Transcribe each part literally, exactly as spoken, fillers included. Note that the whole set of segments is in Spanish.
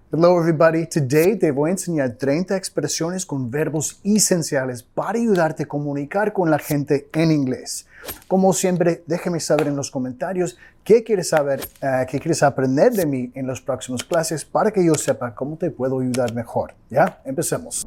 Hello everybody, today te voy a enseñar treinta expresiones con verbos esenciales para ayudarte a comunicar con la gente en inglés. Como siempre, déjame saber en los comentarios qué quieres saber, uh, qué quieres aprender de mí en las próximas clases para que yo sepa cómo te puedo ayudar mejor. ¿Ya? Empecemos.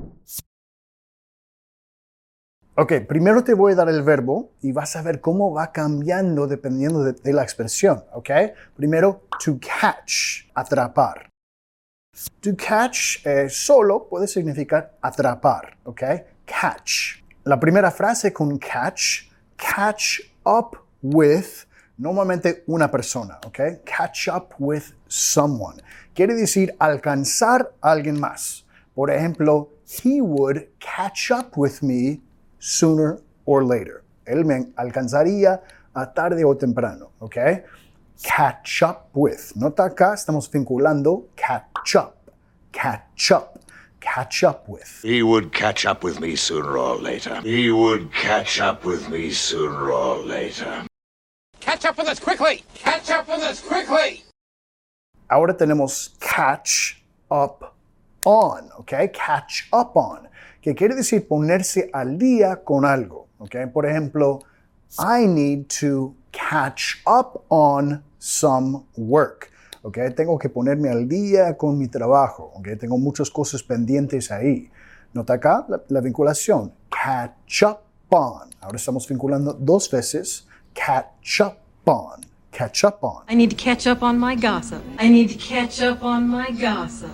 Ok, primero te voy a dar el verbo y vas a ver cómo va cambiando dependiendo de, de la expresión. Ok, primero, to catch, atrapar. To catch eh, solo puede significar atrapar, ¿ok? Catch. La primera frase con catch, catch up with, normalmente una persona, ¿ok? Catch up with someone. Quiere decir alcanzar a alguien más. Por ejemplo, he would catch up with me sooner or later. Él me alcanzaría a tarde o temprano, ¿ok? Catch up with. Nota acá, estamos vinculando catch up. Catch up. Catch up with. He would catch up with me sooner or later. He would catch up with me sooner or later. Catch up with us quickly! Catch up with us quickly! Ahora tenemos catch up on, ¿ok? Catch up on, que quiere decir ponerse al día con algo, ¿ok? Por ejemplo, I need to catch up on some work. Okay, tengo que ponerme al día con mi trabajo. Okay, tengo muchas cosas pendientes ahí. Nota acá la, la vinculación. Catch up on. Ahora estamos vinculando dos veces. Catch up on. Catch up on. I need to catch up on my gossip. I need to catch up on my gossip.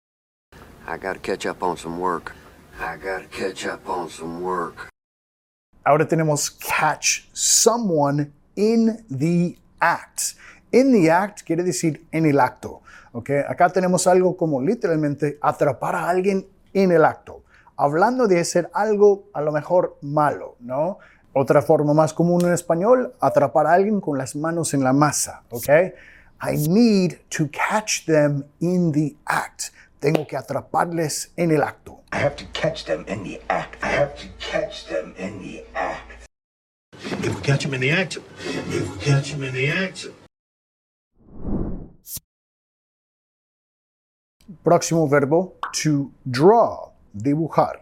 I gotta catch up on some work. I gotta catch up on some work. Ahora tenemos catch someone in the act. In the act quiere decir en el acto. ¿Okay? Acá tenemos algo como literalmente atrapar a alguien en el acto. Hablando de hacer algo a lo mejor malo, ¿no? Otra forma más común en español, atrapar a alguien con las manos en la masa. ¿Okay? I need to catch them in the act. Tengo que atraparles en el acto. I have to catch them in the act. I have to catch them in the act. If we catch them in the act, if we catch them in the act. Próximo verbo, to draw, dibujar.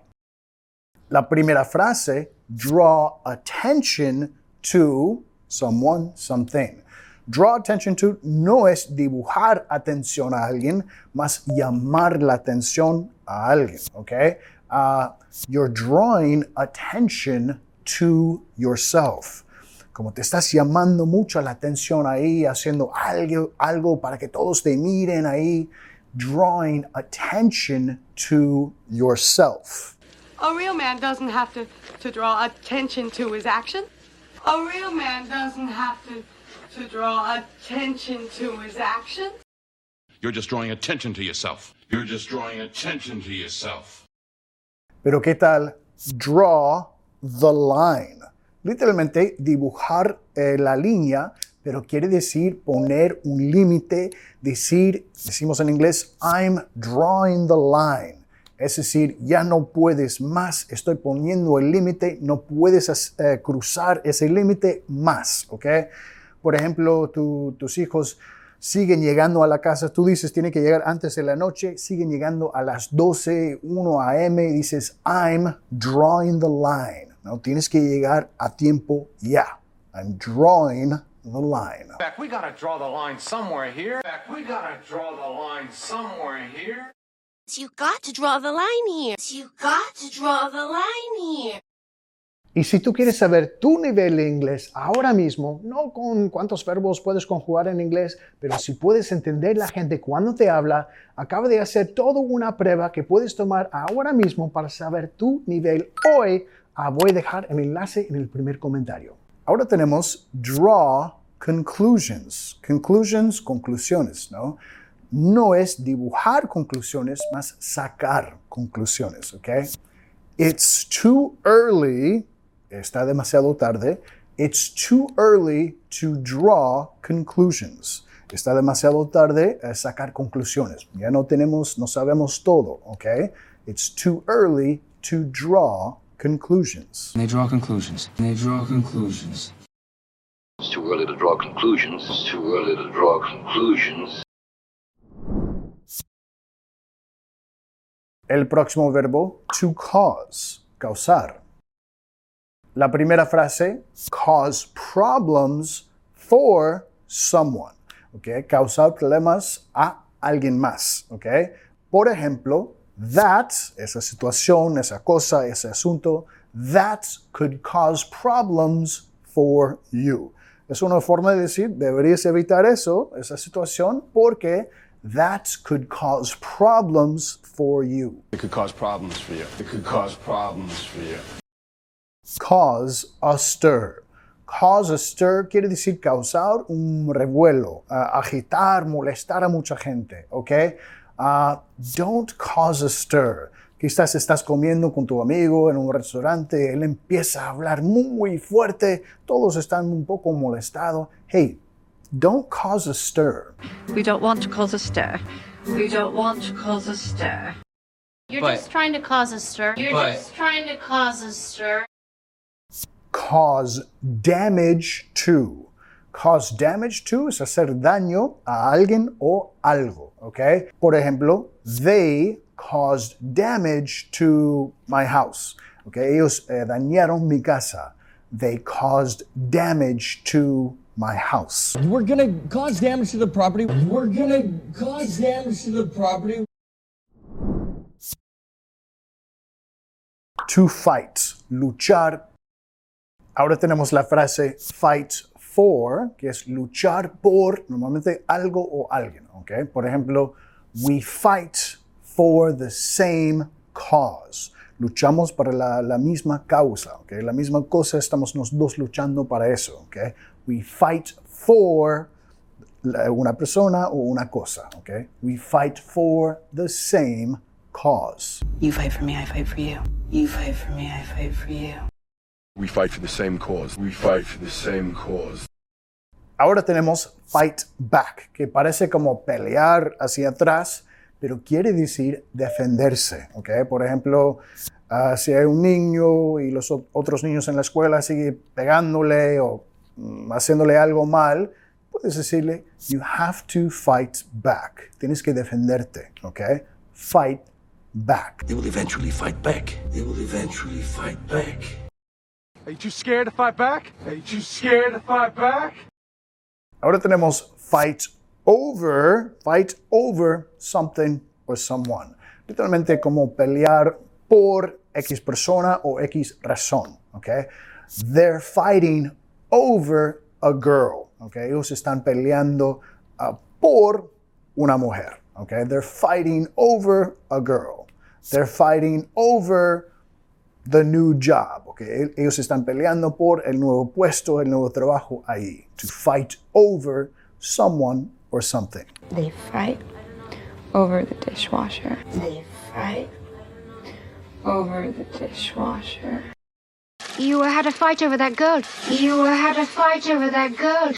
La primera frase, draw attention to someone, something. Draw attention to no es dibujar atención a alguien, más llamar la atención a alguien, ¿ok? Uh, you're drawing attention to yourself. Como te estás llamando mucho la atención ahí, haciendo algo, algo para que todos te miren ahí, drawing attention to yourself. A real man doesn't have to, to draw attention to his action. A real man doesn't have to, to draw attention to his action. You're just drawing attention to yourself. You're just drawing attention to yourself. Pero ¿qué tal draw the line? Literalmente dibujar eh, la línea, pero quiere decir poner un límite, decir, decimos en inglés, I'm drawing the line. Es decir, ya no puedes más, estoy poniendo el límite, no puedes eh, cruzar ese límite más, ¿ok? Por ejemplo, tu, tus hijos siguen llegando a la casa, tú dices, tiene que llegar antes de la noche, siguen llegando a las doce, una a eme, y dices, I'm drawing the line. No, tienes que llegar a tiempo ya. I'm drawing the line. Back, we gotta draw the line somewhere here. Back, we gotta draw the line somewhere here. You got to draw the line here. You got to draw the line here. Y si tú quieres saber tu nivel de inglés ahora mismo, no con cuántos verbos puedes conjugar en inglés, pero si puedes entender la gente cuando te habla, acaba de hacer toda una prueba que puedes tomar ahora mismo para saber tu nivel hoy. Ah, voy a dejar el enlace en el primer comentario. Ahora tenemos draw conclusions. Conclusions, conclusiones, ¿no? No es dibujar conclusiones, más sacar conclusiones, ¿ok? It's too early, está demasiado tarde. It's too early to draw conclusions. Está demasiado tarde a sacar conclusiones. Ya no tenemos, no sabemos todo, ¿ok? It's too early to draw conclusions. They draw conclusions. They draw conclusions. It's too early to draw conclusions. It's too early to draw conclusions. El próximo verbo, to cause, causar. La primera frase, cause problems for someone. Okay? Causar problemas a alguien más. Okay? Por ejemplo, that, esa situación, esa cosa, ese asunto, that could cause problems for you. Es una forma de decir, deberías evitar eso, esa situación, porque that could cause problems for you. It could cause problems for you. It could cause problems for you. Cause a stir. Cause a stir quiere decir causar un revuelo, uh, agitar, molestar a mucha gente, ¿ok? Uh, don't cause a stir. Quizás estás comiendo con tu amigo en un restaurante, él empieza a hablar muy fuerte, todos están un poco molestados. Hey, don't cause a stir. We don't want to cause a stir. We don't want to cause a stir. You're But- just trying to cause a stir. You're But- just trying to cause a stir. Cause damage to. Cause damage to es hacer daño a alguien o algo, ¿ok? Por ejemplo, they caused damage to my house, ¿ok? Ellos eh, dañaron mi casa. They caused damage to my house. We're gonna cause damage to the property. We're gonna cause damage to the property. To fight, luchar. Ahora tenemos la frase fight for, que es luchar por normalmente algo o alguien, ¿ok? Por ejemplo, we fight for the same cause. Luchamos para la, la misma causa, ¿ok? La misma cosa, estamos los dos luchando para eso, ¿ok? We fight for la- una persona o una cosa, ¿ok? We fight for the same cause. You fight for me, I fight for you. You fight for me, I fight for you. We fight for the same cause. We fight for the same cause. Ahora tenemos fight back, que parece como pelear hacia atrás, pero quiere decir defenderse, ¿ok? Por ejemplo, uh, si hay un niño y los o- otros niños en la escuela siguen pegándole o mm, haciéndole algo mal, puedes decirle, you have to fight back. Tienes que defenderte, ¿ok? Fight back. They will eventually fight back. They will eventually fight back. Are you too scared to fight back? Are you too scared to fight back? Ahora tenemos fight over, fight over something or someone. Literalmente como pelear por X persona o X razón, ¿ok? They're fighting over a girl, ¿ok? Ellos están peleando uh, por una mujer, ¿ok? They're fighting over a girl. They're fighting over the new job, ¿ok? Ellos están peleando por el nuevo puesto, el nuevo trabajo ahí. To fight over someone or something. They fight over the dishwasher. They fight over the dishwasher. You had a fight over that girl. You had a fight over that girl.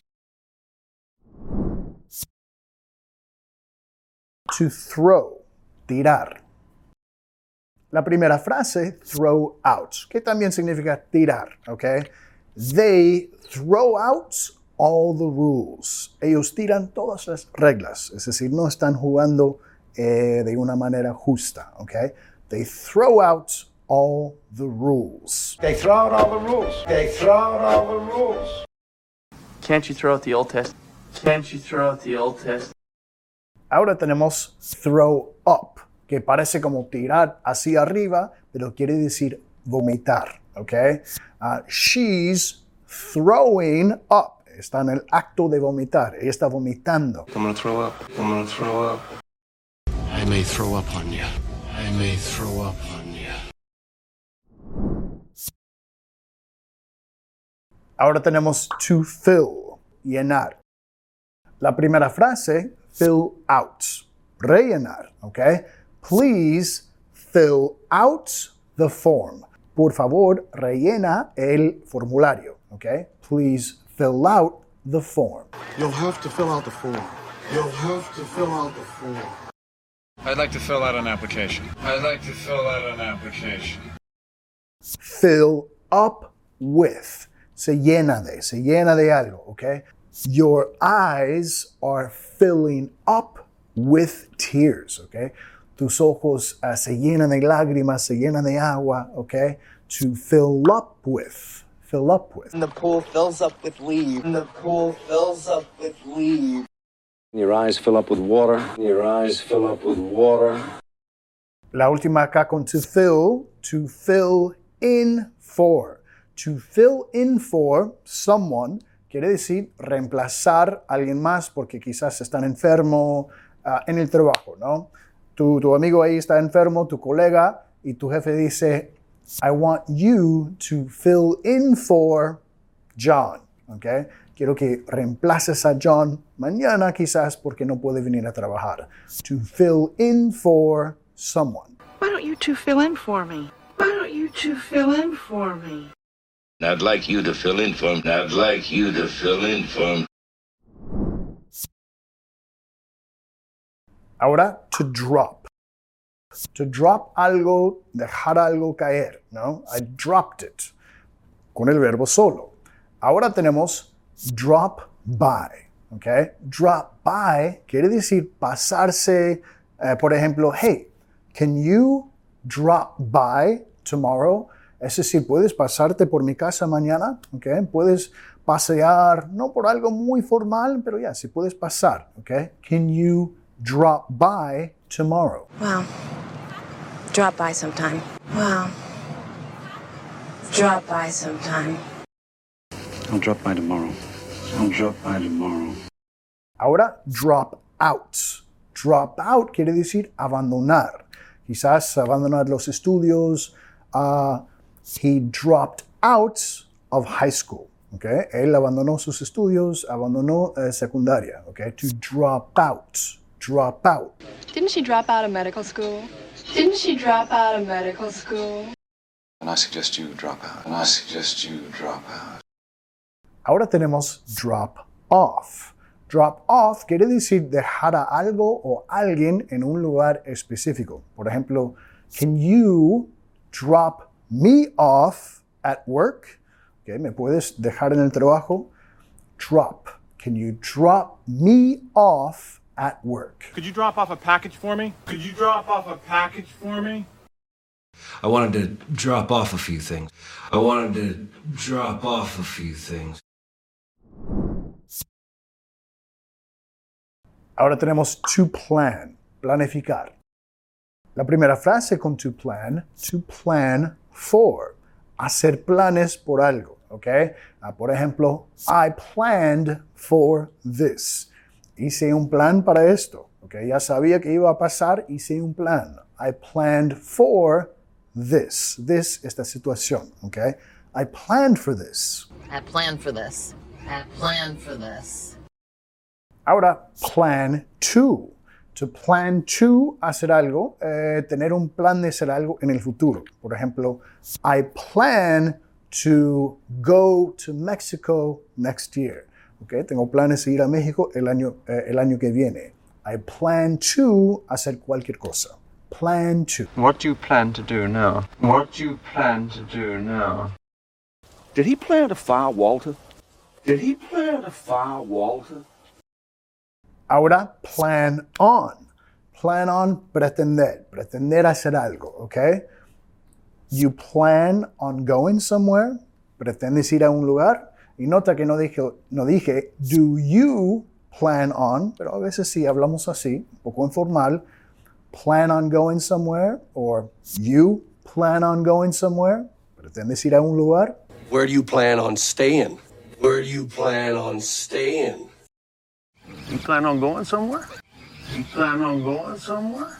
To throw, tirar. La primera frase, throw out, que también significa tirar, ¿ok? They throw out all the rules. Ellos tiran todas las reglas, es decir, no están jugando eh, de una manera justa, ¿ok? They throw out all the rules. They throw out all the rules. They throw out all the rules. Can't you throw out the Old Testament? Can't you throw out the Old Testament? Ahora tenemos throw up, que parece como tirar hacia arriba, pero quiere decir vomitar, ¿ok? Uh, she's throwing up. Está en el acto de vomitar. Ella está vomitando. I'm gonna throw up. I'm gonna throw up. I may throw up on you. I may throw up on you. Ahora tenemos to fill, llenar. La primera frase, fill out, rellenar, ¿ok? Please fill out the form. Por favor, rellena el formulario, ¿ok? Please fill out the form. You'll have to fill out the form. You'll have to fill out the form. I'd like to fill out an application. I'd like to fill out an application. Fill up with. Se llena de, se llena de algo, ¿ok? Your eyes are filling up with tears, ¿ok? tus ojos uh, se llenan de lágrimas, se llenan de agua, okay? To fill up with, fill up with. And the pool fills up with leaves. And the pool fills up with leaves. Your eyes fill up with water. Your eyes fill up with water. La última acá con to fill, to fill in for. To fill in for someone quiere decir reemplazar a alguien más porque quizás están enfermo uh, en el trabajo, ¿no? Tu, tu amigo ahí está enfermo, tu colega, y tu jefe dice, I want you to fill in for John, ¿ok? Quiero que reemplaces a John mañana quizás porque no puede venir a trabajar. To fill in for someone. Why don't you two fill in for me? Why don't you two fill in for me? I'd like you to fill in for me. I'd like you to fill in for me. Ahora, to drop. To drop algo, dejar algo caer, ¿no? I dropped it. Con el verbo solo. Ahora tenemos drop by, ¿ok? Drop by quiere decir pasarse, eh, por ejemplo, hey, can you drop by tomorrow? Es decir, puedes pasarte por mi casa mañana, ¿ok? Puedes pasear, no por algo muy formal, pero ya, si puedes pasar, ¿ok? Can you drop by tomorrow? Wow. Drop by sometime. Wow. Drop by sometime. I'll drop by tomorrow. I'll drop by tomorrow. Ahora, drop out. Drop out quiere decir abandonar. Quizás abandonar los estudios. Uh, he dropped out of high school. Okay? Él abandonó sus estudios, abandonó uh, secundaria. Okay? To drop out. Drop out. Didn't she drop out of medical school? Didn't she drop out of medical school? And I suggest you drop out. And I suggest you drop out. Ahora tenemos drop off. Drop off quiere decir dejar a algo o alguien en un lugar específico. Por ejemplo, can you drop me off at work? Okay, ¿me puedes dejar en el trabajo? Drop. Can you drop me off at work? Could you drop off a package for me? Could you drop off a package for me? I wanted to drop off a few things. I wanted to drop off a few things. Ahora tenemos to plan, planificar. La primera frase con to plan, to plan for, hacer planes por algo, ¿ok? Uh, por ejemplo, I planned for this. Hice un plan para esto, ¿ok? Ya sabía que iba a pasar, hice un plan. I planned for this, this, esta situación, ¿ok? I planned for this. I planned for this. I planned for this. Ahora, plan to. To plan to hacer algo, eh, tener un plan de hacer algo en el futuro. Por ejemplo, I plan to go to Mexico next year. Okay? Tengo planes de ir a México el año, eh, el año que viene. I plan to hacer cualquier cosa. Plan to. What do you plan to do now? What do you plan to do now? Did he plan to fire Walter? Did he plan to fire Walter? Ahora, plan on. Plan on, pretender. Pretender hacer algo, ¿ok? You plan on going somewhere. Pretendes ir a un lugar. Y nota que no dije, no dije, do you plan on? Pero a veces sí hablamos así, un poco informal. Plan on going somewhere. Or you plan on going somewhere. Pretendes ir a un lugar. Where do you plan on staying? Where do you plan on staying? You plan on going somewhere? You plan on going somewhere?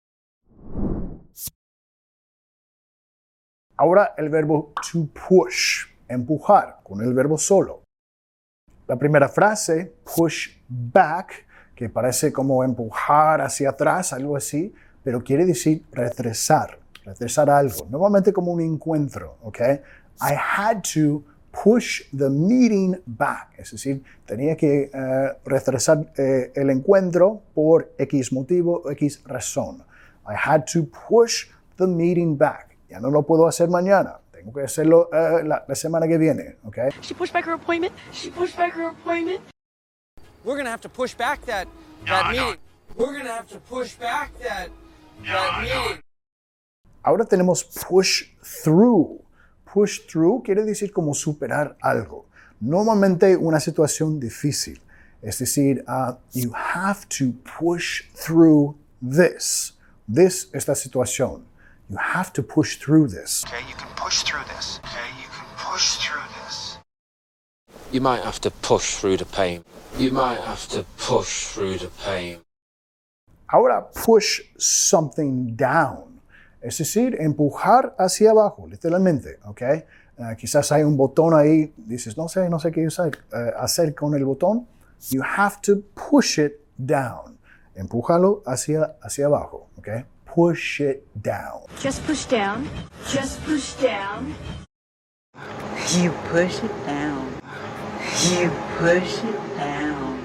Ahora el verbo to push, empujar, con el verbo solo. La primera frase, push back, que parece como empujar hacia atrás, algo así, pero quiere decir retrasar, retrasar algo, normalmente como un encuentro, ¿ok? I had to push the meeting back, es decir, tenía que uh, retrasar uh, el encuentro por X motivo, X razón. I had to push the meeting back. Ya no lo puedo hacer mañana, tengo que hacerlo uh, la, la semana que viene, ¿ok? She pushed back her appointment. She pushed back her appointment. We're gonna have to push back that that No, meeting. no. We're gonna have to push back that Ahora tenemos push through. Push through quiere decir como superar algo. Normalmente una situación difícil. Es decir, uh, you have to push through this. This, esta situación. You have to push through this. Okay, you can push through this. Okay, you can push through this. You might have to push through the pain. You might have to push through the pain. Ahora push something down. Es decir, empujar hacia abajo, literalmente, ¿ok? Uh, quizás hay un botón ahí, dices, no sé, no sé qué usar, uh, hacer con el botón. You have to push it down. Empújalo hacia, hacia abajo, ¿ok? Push it down. Just push down. Just push down. You push it down. You push it down.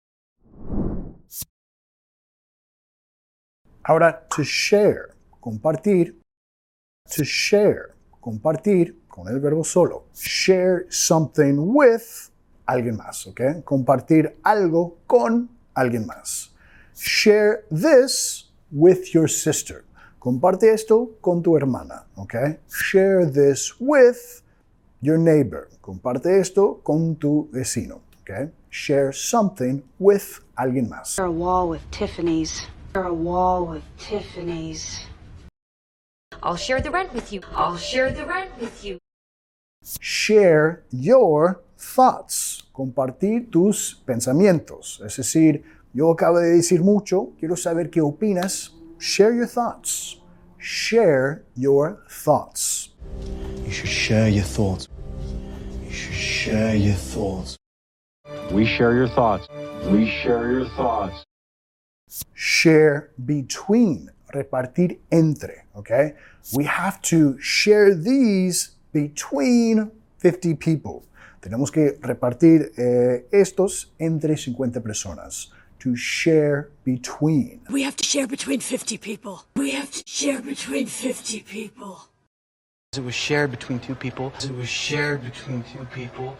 Ahora, to share, compartir. To share, compartir con el verbo solo. Share something with alguien más, ¿ok? Compartir algo con alguien más. Share this with your sister. Comparte esto con tu hermana, ¿ok? Share this with your neighbor. Comparte esto con tu vecino, ¿ok? Share something with alguien más. Share a wall with Tiffany's. Share a wall with Tiffany's. I'll share the rent with you. I'll share the rent with you. Share your thoughts. Compartir tus pensamientos. Es decir, yo acabo de decir mucho, quiero saber qué opinas. Share your thoughts. Share your thoughts. You should share your thoughts. You should share your thoughts. We share your thoughts. We share your thoughts. Share between. Repartir entre, okay? We have to share these between fifty people. Tenemos que repartir eh, estos entre cincuenta personas. To share between. We have to share between fifty people. We have to share between fifty people. It was shared between two people. It was shared between two people.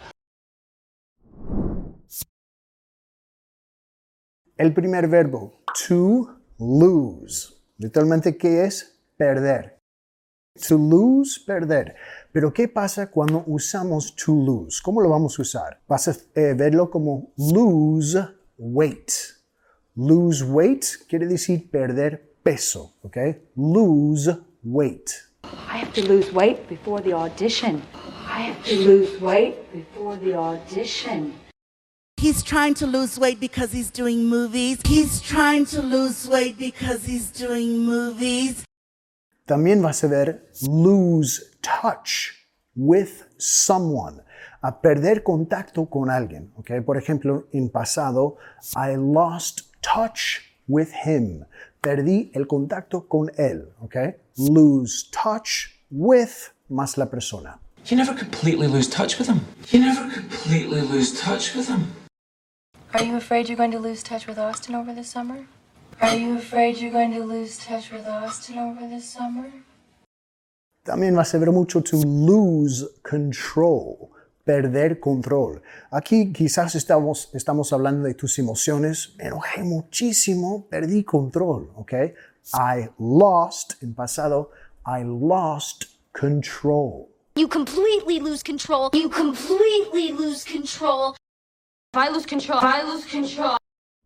El primer verbo, to lose. Literalmente, ¿qué es? Perder. To lose, perder. Pero, ¿qué pasa cuando usamos to lose? ¿Cómo lo vamos a usar? Vas a eh, verlo como lose weight. Lose weight quiere decir perder peso, ¿ok? Lose weight. I have to lose weight before the audition. I have to lose weight before the audition. He's trying to lose weight because he's doing movies. He's trying to lose weight because he's doing movies. También vas a ver lose touch with someone. A perder contacto con alguien. ¿Okay? Por ejemplo, en pasado, I lost touch with him. Perdí el contacto con él. ¿Okay? Lose touch with más la persona. You never completely lose touch with him. You never completely lose touch with him. Are you afraid you're going to lose touch with Austin over the summer? Are you afraid you're going to lose touch with Austin over the summer? También vas a ver mucho to lose control, perder control. Aquí quizás estamos, estamos hablando de tus emociones. Me enojé muchísimo, perdí control, ¿ok? I lost, en pasado, I lost control. You completely lose control. You completely lose control. If I lose control, if I lose control.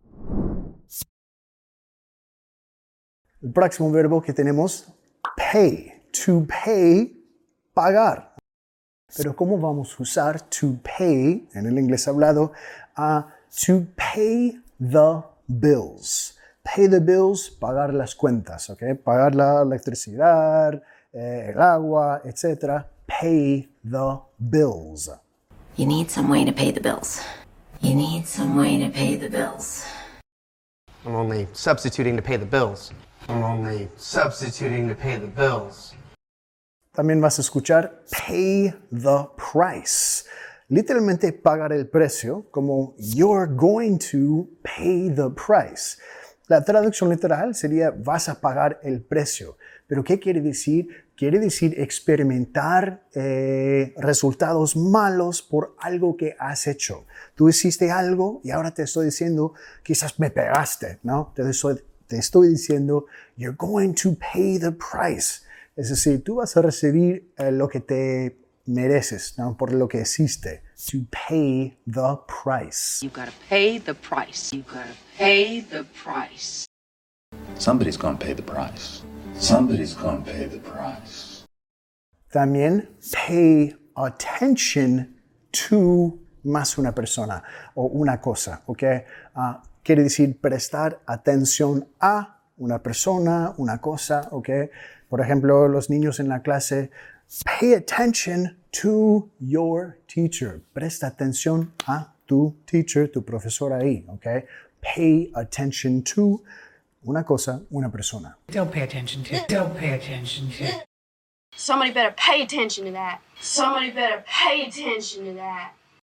El próximo verbo que tenemos, pay. To pay, pagar. Pero ¿cómo vamos a usar to pay, en el inglés hablado, uh, to pay the bills? Pay the bills, pagar las cuentas, ¿ok? Pagar la electricidad, eh, el agua, etcétera. Pay the bills. You need some way to pay the bills. You need some way to pay the bills. I'm only substituting to pay the bills. I'm only substituting to pay the bills. También vas a escuchar pay the price. Literalmente pagar el precio, como you're going to pay the price. La traducción literal sería vas a pagar el precio. ¿Pero qué quiere decir? Quiere decir experimentar eh, resultados malos por algo que has hecho. Tú hiciste algo y ahora te estoy diciendo, quizás me pegaste, ¿no? Te estoy, te estoy diciendo, you're going to pay the price. Es decir, tú vas a recibir eh, lo que te mereces, ¿no? Por lo que hiciste. To pay the price. You gotta pay the price. You gotta pay the price. Somebody's gonna pay the price. Somebody's gonna pay the price. También pay attention to más una persona o una cosa, ¿ok? Uh, quiere decir prestar atención a una persona, una cosa, ¿ok? Por ejemplo, los niños en la clase, pay attention to your teacher. Presta atención a tu teacher, tu profesor ahí, ¿ok? Pay attention to una cosa, una persona. Don't pay attention to. Don't pay attention to. Somebody better pay attention to that. Somebody better pay attention to that.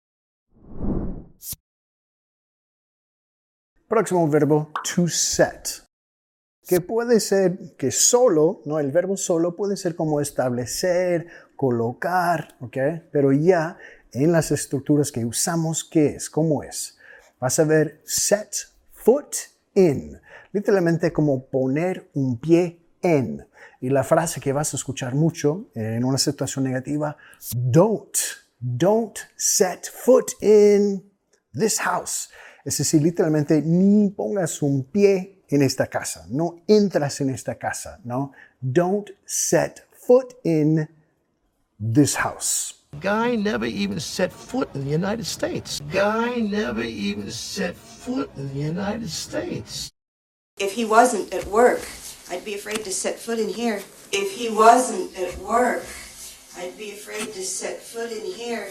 Próximo verbo, to set. Que puede ser que solo, ¿no? El verbo solo puede ser como establecer, colocar, ¿ok? Pero ya en las estructuras que usamos, ¿qué es? ¿Cómo es? Vas a ver set foot in. Literalmente como poner un pie en. Y la frase que vas a escuchar mucho en una situación negativa, don't, don't set foot in this house. Es decir, literalmente ni pongas un pie en esta casa, no entras en esta casa, ¿no? Don't set foot in this house. Guy never even set foot in the United States. Guy never even set foot in the United States. If he wasn't at work, I'd be afraid to set foot in here. If he wasn't at work, I'd be afraid to set foot in here.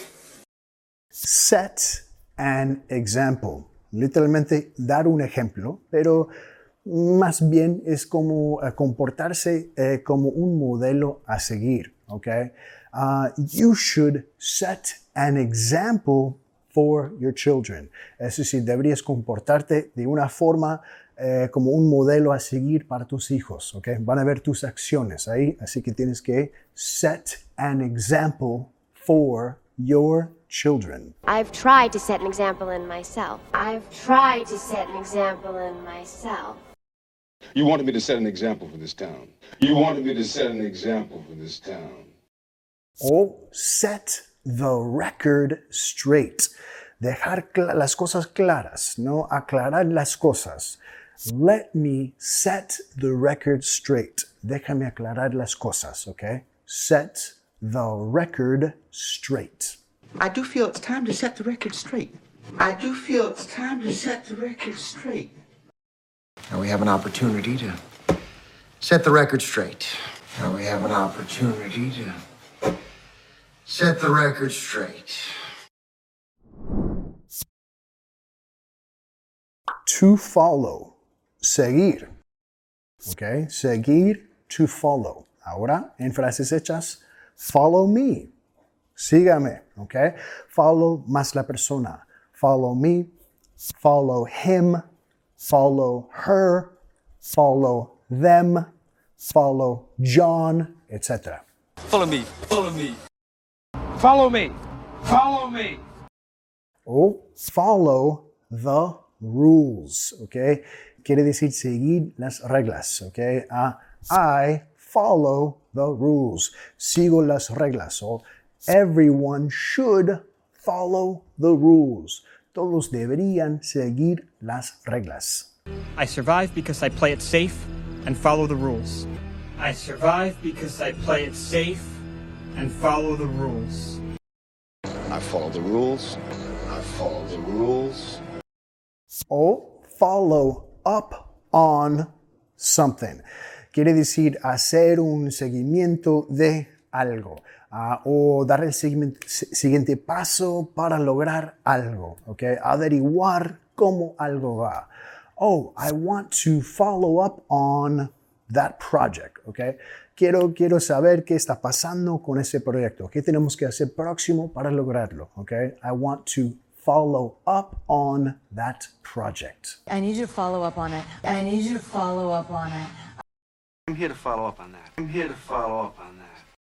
Set an example. Literalmente dar un ejemplo, pero más bien es como uh, comportarse uh, como un modelo a seguir, ¿ok? Uh, you should set an example for your children. Es decir, deberías comportarte de una forma uh, como un modelo a seguir para tus hijos, ¿ok? Van a ver tus acciones ahí, así que tienes que set an example for your children. I've tried to set an example in myself. I've tried to set an example in myself. You wanted me to set an example for this town. You wanted me to set an example for this town. O set the record straight. Dejar las cosas claras, ¿no? Aclarar las cosas. Let me set the record straight. Déjame aclarar las cosas, ¿ok? Set the record straight. I do feel it's time to set the record straight. I do feel it's time to set the record straight. Now we have an opportunity to set the record straight. Now we have an opportunity to set the record straight. To follow. Seguir. ¿Ok? Seguir, to follow. Ahora, en frases hechas, follow me. Sígame, ¿ok? Follow más la persona. Follow me, follow him, follow her, follow them, follow John, et cetera. Follow me, follow me. Follow me, follow me. O follow the rules, ¿ok? Quiere decir seguir las reglas, ¿ok? Uh, I follow the rules. Sigo las reglas. O everyone should follow the rules. Todos deberían seguir las reglas. I survive because I play it safe and follow the rules. I survive because I play it safe and follow the rules. I follow the rules. I follow the rules. O follow up on something. Quiere decir hacer un seguimiento de algo. Uh, o dar el siguiente, siguiente paso para lograr algo, ¿ok? Averiguar cómo algo va. Oh, I want to follow up on that project, ¿ok? Quiero, quiero saber qué está pasando con ese proyecto. ¿Qué tenemos que hacer próximo para lograrlo, ¿ok? I want to follow up on that project. I need you to follow up on it. I need you to follow up on it. I'm here to follow up on that. I'm here to follow up on that.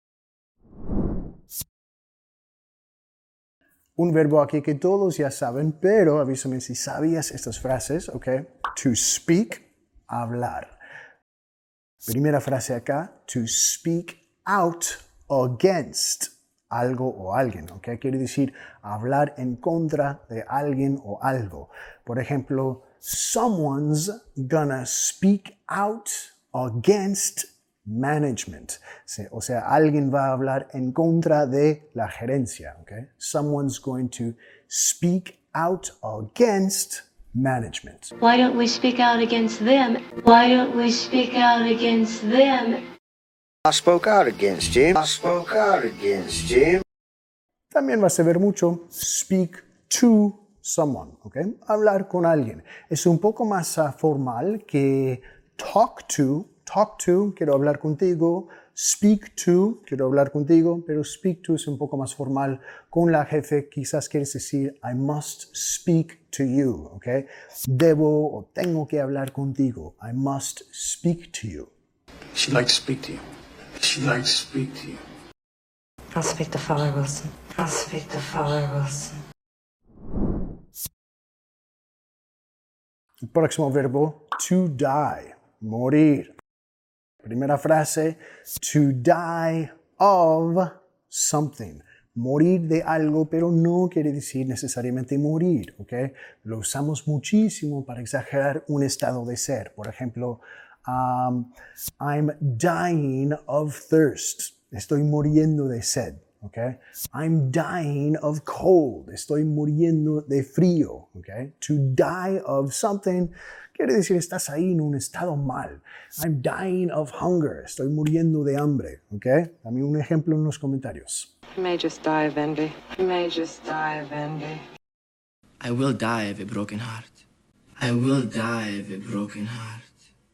Un verbo aquí que todos ya saben, pero avísame si sabías estas frases, ¿ok? To speak, hablar. Primera frase acá, to speak out against algo o alguien, ¿ok? Quiere decir hablar en contra de alguien o algo. Por ejemplo, someone's gonna speak out against management. O sea, alguien va a hablar en contra de la gerencia, ¿ok? Someone's going to speak out against management. Why don't we speak out against them? Why don't we speak out against them? I spoke out against Jim. I spoke out against Jim. También vas a ver mucho speak to someone, ¿ok? Hablar con alguien. Es un poco más uh, formal que talk to. Talk to, quiero hablar contigo. Speak to, quiero hablar contigo. Pero speak to es un poco más formal. Con la jefe quizás quieres decir I must speak to you, ¿ok? Debo o tengo que hablar contigo. I must speak to you. She'd like to speak to you. She'd like to speak to you. I'll speak to Father Wilson. I'll speak to Father Wilson. El próximo verbo, to die, morir. Primera frase, to die of something. Morir de algo, pero no quiere decir necesariamente morir, ¿ok? Lo usamos muchísimo para exagerar un estado de ser. Por ejemplo, um, I'm dying of thirst. Estoy muriendo de sed, ¿ok? I'm dying of cold. Estoy muriendo de frío, ¿ok? To die of something quiere decir estás ahí en un estado mal. I'm dying of hunger. Estoy muriendo de hambre, ¿ok? Dame un ejemplo en los comentarios. You may just die of envy. You may just die of envy. I will die of a broken heart. I will die of a broken heart.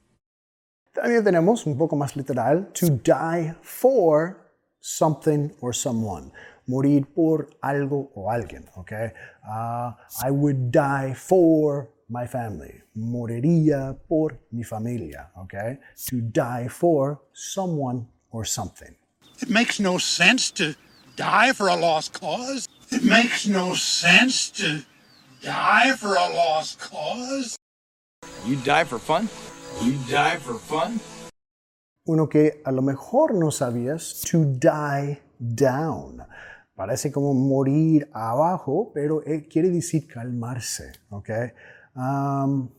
También tenemos un poco más literal, to die for something or someone. Morir por algo o alguien, ¿ok? Uh, I would die for my family. Moriría por mi familia, ¿ok? To die for someone or something. It makes no sense to die for a lost cause. It makes no sense to die for a lost cause. You die for fun? You die for fun? Uno que a lo mejor no sabías, to die down. Parece como morir abajo, pero quiere decir calmarse, ¿ok? Um,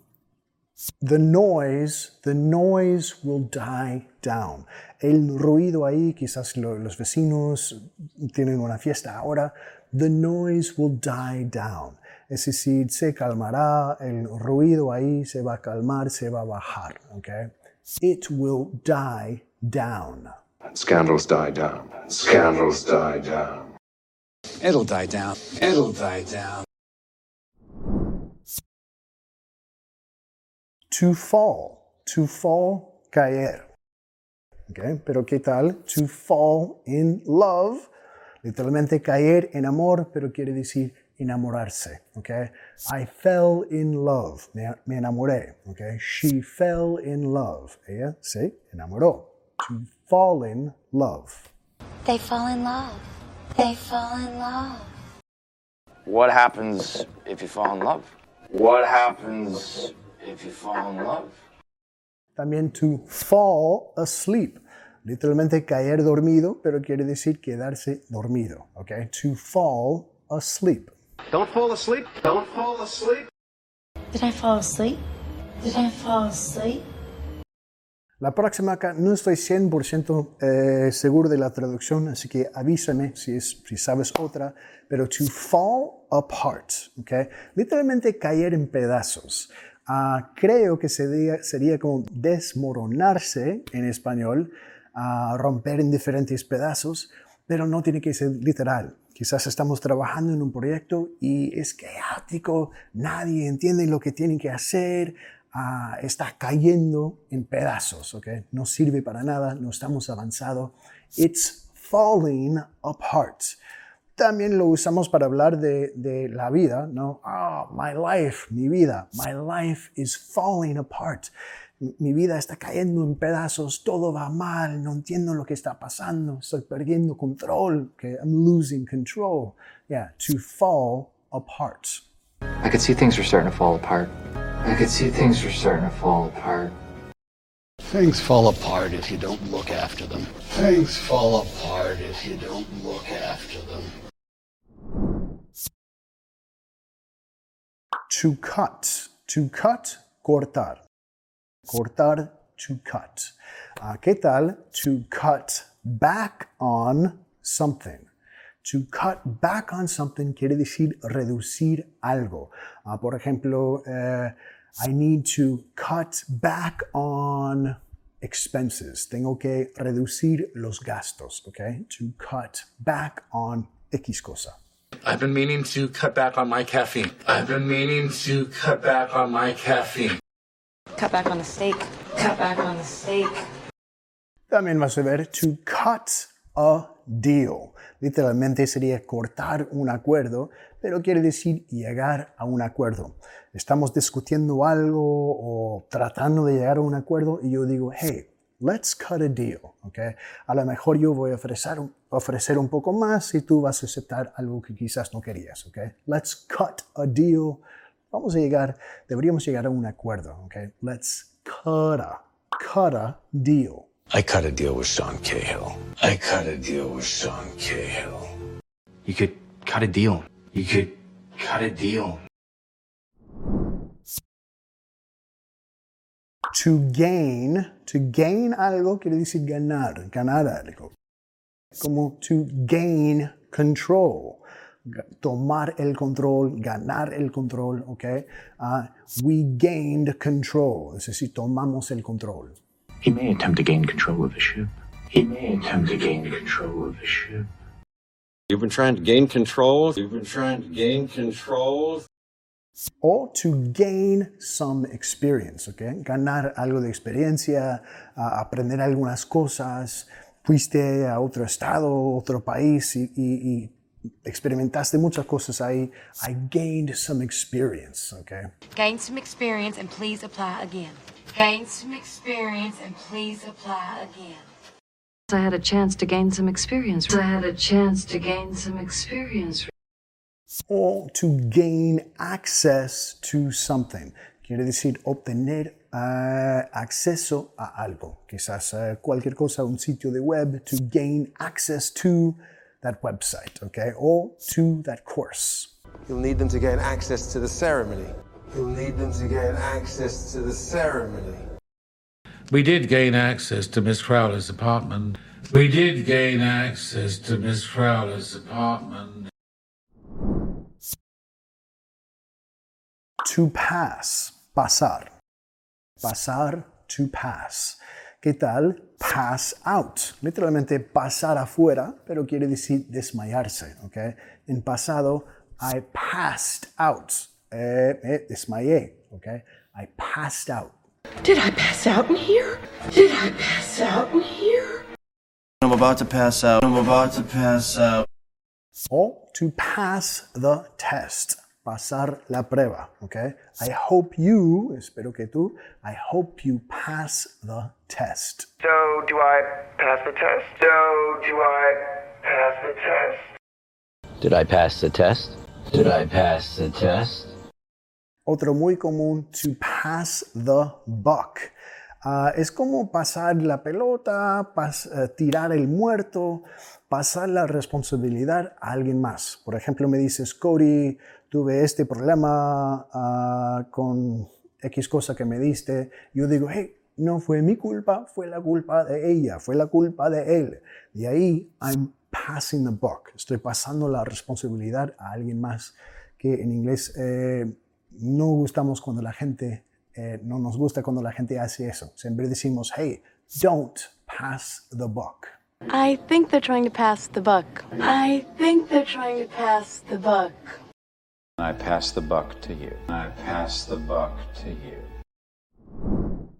the noise, the noise will die down. El ruido ahí, quizás lo, los vecinos tienen una fiesta ahora. The noise will die down. Es decir, se calmará, el ruido ahí se va a calmar, se va a bajar, ¿ok? It will die down. Scandals die down. Scandals die down. It'll die down. It'll die down. To fall. To fall, caer. ¿Okay? Pero ¿qué tal? To fall in love. Literalmente caer en amor, pero quiere decir enamorarse. ¿Okay? I fell in love. Me, me enamoré. ¿Okay? She fell in love. Ella se enamoró. To fall in love. They fall in love. They fall in love. What happens if you fall in love? What happens if you fall in love? También to fall asleep. Literalmente caer dormido, pero quiere decir quedarse dormido. Okay? To fall asleep. Don't fall asleep. Don't fall asleep. Did I fall asleep? Did I fall asleep? La próxima acá no estoy cien por ciento eh, seguro de la traducción, así que avísame si, es, si sabes otra. Pero to fall apart, ¿okay? Literalmente caer en pedazos. Uh, creo que sería, sería como desmoronarse en español, uh, romper en diferentes pedazos, pero no tiene que ser literal. Quizás estamos trabajando en un proyecto y es caótico, nadie entiende lo que tienen que hacer. Uh, está cayendo en pedazos, ¿ok? No sirve para nada, no estamos avanzados. It's falling apart. También lo usamos para hablar de, de la vida, ¿no? Oh, my life, mi vida. My life is falling apart. Mi vida está cayendo en pedazos, todo va mal, no entiendo lo que está pasando, estoy perdiendo control, okay? I'm losing control. Yeah, to fall apart. I could see things were starting to fall apart. I could see things were starting to fall apart. Things fall apart if you don't look after them. Things fall apart if you don't look after them. To cut. To cut, cortar. Cortar, to cut. Uh, ¿Qué tal? To cut back on something. To cut back on something quiere decir reducir algo. Uh, por ejemplo, uh, I need to cut back on expenses. Tengo que reducir los gastos, okay? To cut back on X cosa. I've been meaning to cut back on my caffeine. I've been meaning to cut back on my caffeine. Cut back on the steak. Cut back on the steak. También vas a ver to cut a deal. Literalmente sería cortar un acuerdo, pero quiere decir llegar a un acuerdo. Estamos discutiendo algo o tratando de llegar a un acuerdo y yo digo, hey, let's cut a deal, ¿okay? A lo mejor yo voy a ofrecer, ofrecer un poco más y tú vas a aceptar algo que quizás no querías, ¿okay? Let's cut a deal. Vamos a llegar, deberíamos llegar a un acuerdo, ¿okay? Let's cut a, cut a deal. I cut a deal with Sean Cahill. I cut a deal with Sean Cahill. You could cut a deal. You could cut a deal. To gain, to gain algo quiere decir ganar, ganar algo. Como to gain control, tomar el control, ganar el control, ¿ok? Uh, we gained control, es decir, tomamos el control. He may attempt to gain control of the ship. He may attempt to gain control of the ship. You've been trying to gain control. You've been trying to gain control. Or to gain some experience, ¿ok? Ganar algo de experiencia, uh, aprender algunas cosas. Fuiste a otro estado, otro país y, y, y experimentaste muchas cosas ahí. I gained some experience, ¿ok? Gain some experience and please apply again. Gain some experience and please apply again. I had a chance to gain some experience. I had a chance to gain some experience. Or to gain access to something. Quiere decir obtener uh, acceso a algo. Quizás uh, cualquier cosa, un sitio de web, to gain access to that website, okay? Or to that course. You'll need them to gain access to the ceremony. You'll need them to gain access to the ceremony. We did gain access to Miss Crowley's apartment. We did gain access to Miss Crowley's apartment. To pass, pasar. Pasar, to pass. ¿Qué tal? Pass out. Literalmente pasar afuera, pero quiere decir desmayarse, ¿ok? En pasado, I passed out. Eh, eh, desmayé, ¿ok? I passed out. Did I pass out in here? Did I pass out in here? I'm about to pass out. I'm about to pass out. Or to pass the test. Pasar la prueba, okay? I hope you, espero que tú, I hope you pass the test. So, do I pass the test? So, do I pass the test? Did I pass the test? Did I pass the test? Otro muy común, to pass the buck. Uh, es como pasar la pelota, pas, uh, tirar el muerto, pasar la responsabilidad a alguien más. Por ejemplo, me dices, Cody, tuve este problema uh, con X cosa que me diste. Yo digo, hey, no fue mi culpa, fue la culpa de ella, fue la culpa de él. Y ahí, I'm passing the buck. Estoy pasando la responsabilidad a alguien más, que en inglés eh, no gustamos cuando la gente, eh, no nos gusta cuando la gente hace eso. Siempre decimos, hey, don't pass the buck. I think they're trying to pass the buck. I think they're trying to pass the buck. I pass the buck to you. I pass the buck to you.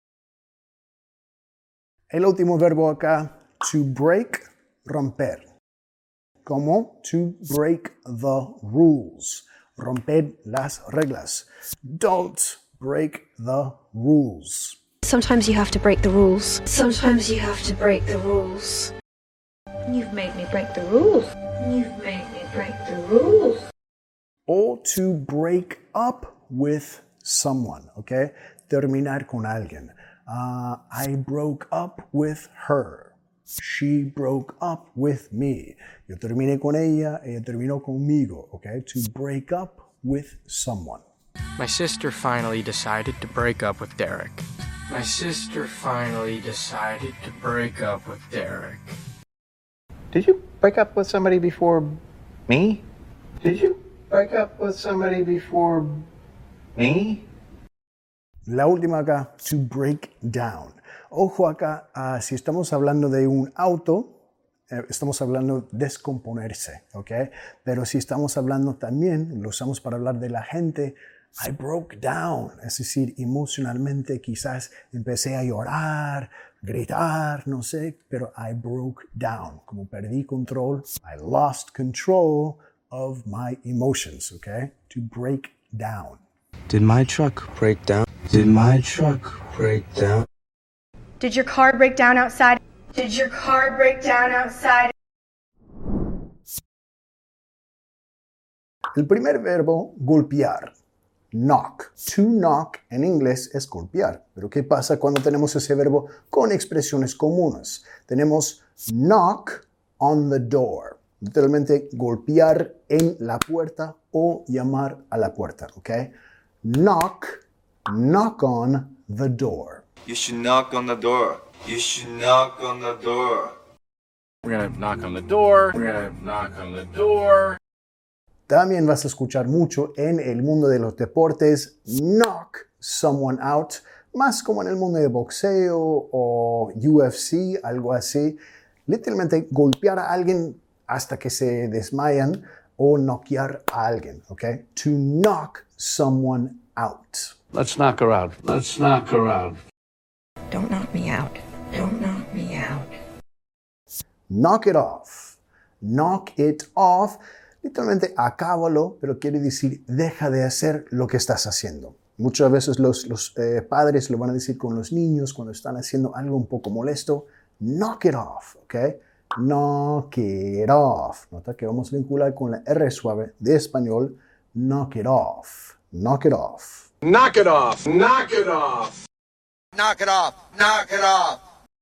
El último verbo acá, to break, romper. Como to break the rules. Romper las reglas. Don't break the rules. Sometimes you have to break the rules. Sometimes you have to break the rules. You've made me break the rules. You've made me break the rules. Or to break up with someone, okay? Terminar con alguien. Uh, I broke up with her. She broke up with me. Yo terminé con ella, ella terminó conmigo, okay? To break up with someone. My sister finally decided to break up with Derek. My sister finally decided to break up with Derek. Did you break up with somebody before me? Did you break up with somebody before me? La última acá, to break down. Ojo acá, uh, si estamos hablando de un auto, eh, estamos hablando de descomponerse, ¿ok? Pero si estamos hablando también, lo usamos para hablar de la gente, I broke down, es decir, emocionalmente quizás empecé a llorar, gritar, no sé, pero I broke down, como perdí control, I lost control of my emotions, ¿ok? To break down. Did my truck break down? Did my truck break down? Did your car break down outside? Did your car break down outside? El primer verbo, golpear. Knock. To knock en inglés es golpear. Pero ¿qué pasa cuando tenemos ese verbo con expresiones comunes? Tenemos knock on the door. Literalmente golpear en la puerta o llamar a la puerta, ¿ok? Knock, knock on the door. You should knock on the door. You should knock on the door. We're gonna knock on the door. We're gonna knock on the door. También vas a escuchar mucho en el mundo de los deportes, knock someone out, más como en el mundo de boxeo o U F C, algo así. Literalmente golpear a alguien hasta que se desmayan o knockear a alguien, ¿ok? To knock someone out. Let's knock her out. Let's knock her out. Don't knock me out. Don't knock me out. Knock it off. Knock it off. Literalmente acábalo, pero quiere decir deja de hacer lo que estás haciendo. Muchas veces los, los eh, padres lo van a decir con los niños cuando están haciendo algo un poco molesto. Knock it off, ¿ok? Knock it off. Nota que vamos a vincular con la R suave de español. Knock it off. Knock it off. Knock it off. Knock it off. Knock it off. Knock it off.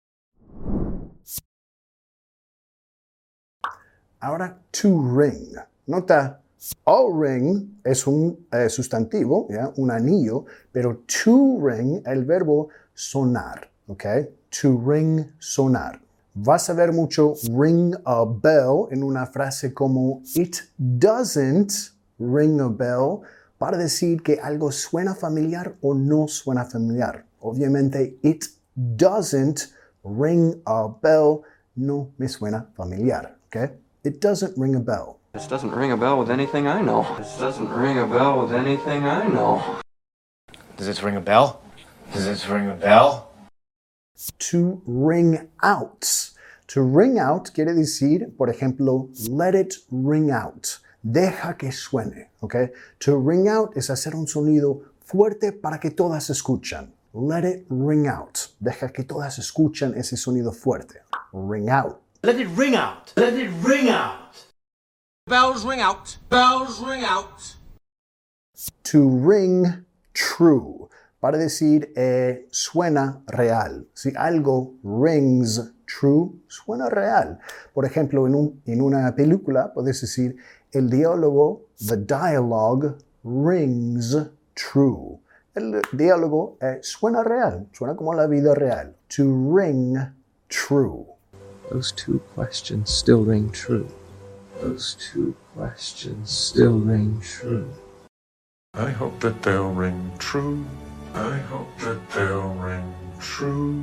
Ahora, to ring. Nota, a ring es un eh, sustantivo, ¿ya? Un anillo, pero to ring, el verbo sonar, ¿ok? To ring, sonar. Vas a ver mucho ring a bell en una frase como it doesn't ring a bell para decir que algo suena familiar o no suena familiar. Obviamente, it doesn't ring a bell no me suena familiar, ¿ok? It doesn't ring a bell. This doesn't ring a bell with anything I know. This doesn't ring a bell with anything I know. Does this ring a bell? Does this ring a bell? To ring out. To ring out quiere decir, por ejemplo, let it ring out. Deja que suene, ¿ok? To ring out es hacer un sonido fuerte para que todas escuchan. Let it ring out. Deja que todas escuchen ese sonido fuerte. Ring out. Let it ring out. Let it ring out. Bells ring out. Bells ring out. To ring true. Para decir eh, suena real. Si algo rings true, suena real. Por ejemplo, en, un, en una película puedes decir el diálogo, the dialogue rings true. El diálogo eh, suena real, suena como la vida real. To ring true. Those two questions still ring true. Those two questions still ring true. I hope that they'll ring true. I hope that they'll ring true.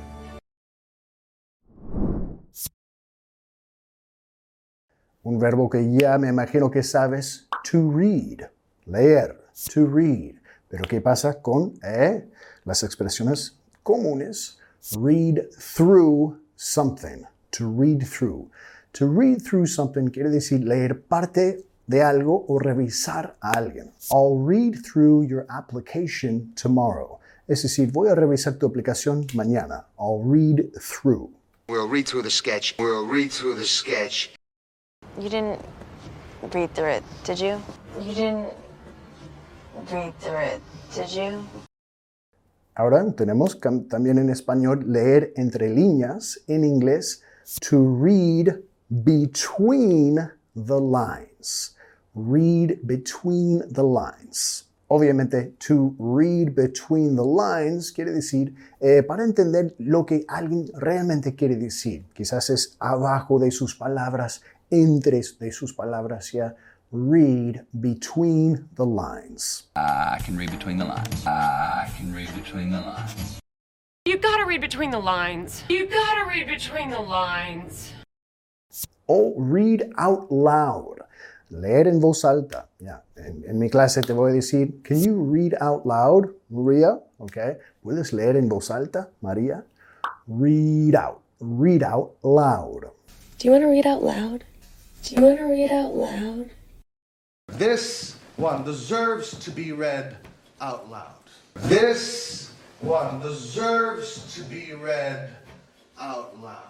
Un verbo que ya me imagino que sabes, to read, leer, to read. Pero ¿qué pasa con eh, las expresiones comunes? Read through something. To read through. To read through something quiere decir leer parte de algo o revisar a alguien. I'll read through your application tomorrow. Es decir, voy a revisar tu aplicación mañana. I'll read through. We'll read through the sketch. We'll read through the sketch. You didn't read through it, did you? You didn't read through it, did you? Ahora tenemos también en español leer entre líneas, en inglés, to read between the lines. Read between the lines. Obviamente, to read between the lines quiere decir eh, para entender lo que alguien realmente quiere decir. Quizás es abajo de sus palabras, entre de sus palabras, ya. Read between the lines. I can read between the lines. I can read between the lines. You gotta read between the lines. You gotta read between the lines. O read out loud. Leer en voz alta. Yeah. En, en mi clase te voy a decir, can you read out loud, Maria? Okay. ¿Puedes leer en voz alta, María? Read out. Read out loud. Do you want to read out loud? Do you want to read out loud? This one deserves to be read out loud. This one deserves to be read out loud.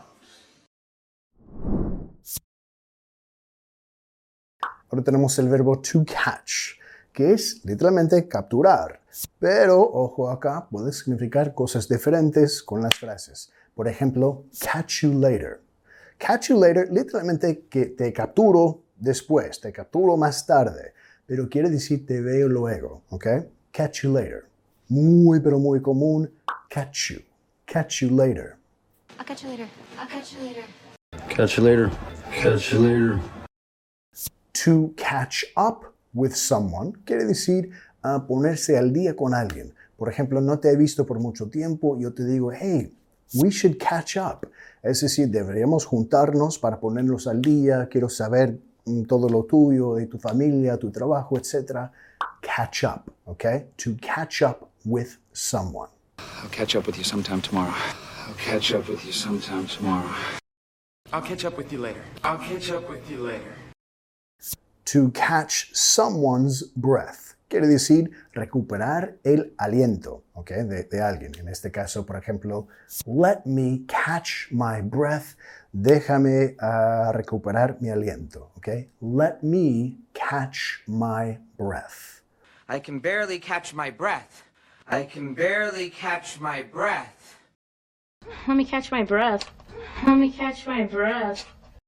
Ahora tenemos el verbo to catch, que es literalmente capturar. Pero, ojo acá, puede significar cosas diferentes con las frases. Por ejemplo, catch you later. Catch you later, literalmente que te capturo después, te capturo más tarde. Pero quiere decir te veo luego, ¿ok? Catch you later. Muy, pero muy común, catch you. Catch you later. I'll catch you later. I'll catch you later. Catch you later. Catch you later. To catch up with someone quiere decir uh, ponerse al día con alguien. Por ejemplo, no te he visto por mucho tiempo, yo te digo, hey, we should catch up. Es decir, deberíamos juntarnos para ponernos al día, quiero saber mm, todo lo tuyo, de tu familia, tu trabajo, etcétera. Catch up, ¿ok? To catch up with someone. I'll catch up with you sometime tomorrow. I'll catch up with you sometime tomorrow. I'll catch up with you later. I'll catch up with you later. To catch someone's breath. Quiere decir recuperar el aliento, ¿ok? De, de alguien. En este caso, por ejemplo, let me catch my breath. Déjame uh, recuperar mi aliento, ¿ok? Let me catch my breath. I can barely catch my breath. I can barely catch my breath. Let me catch my breath. Let me catch my breath.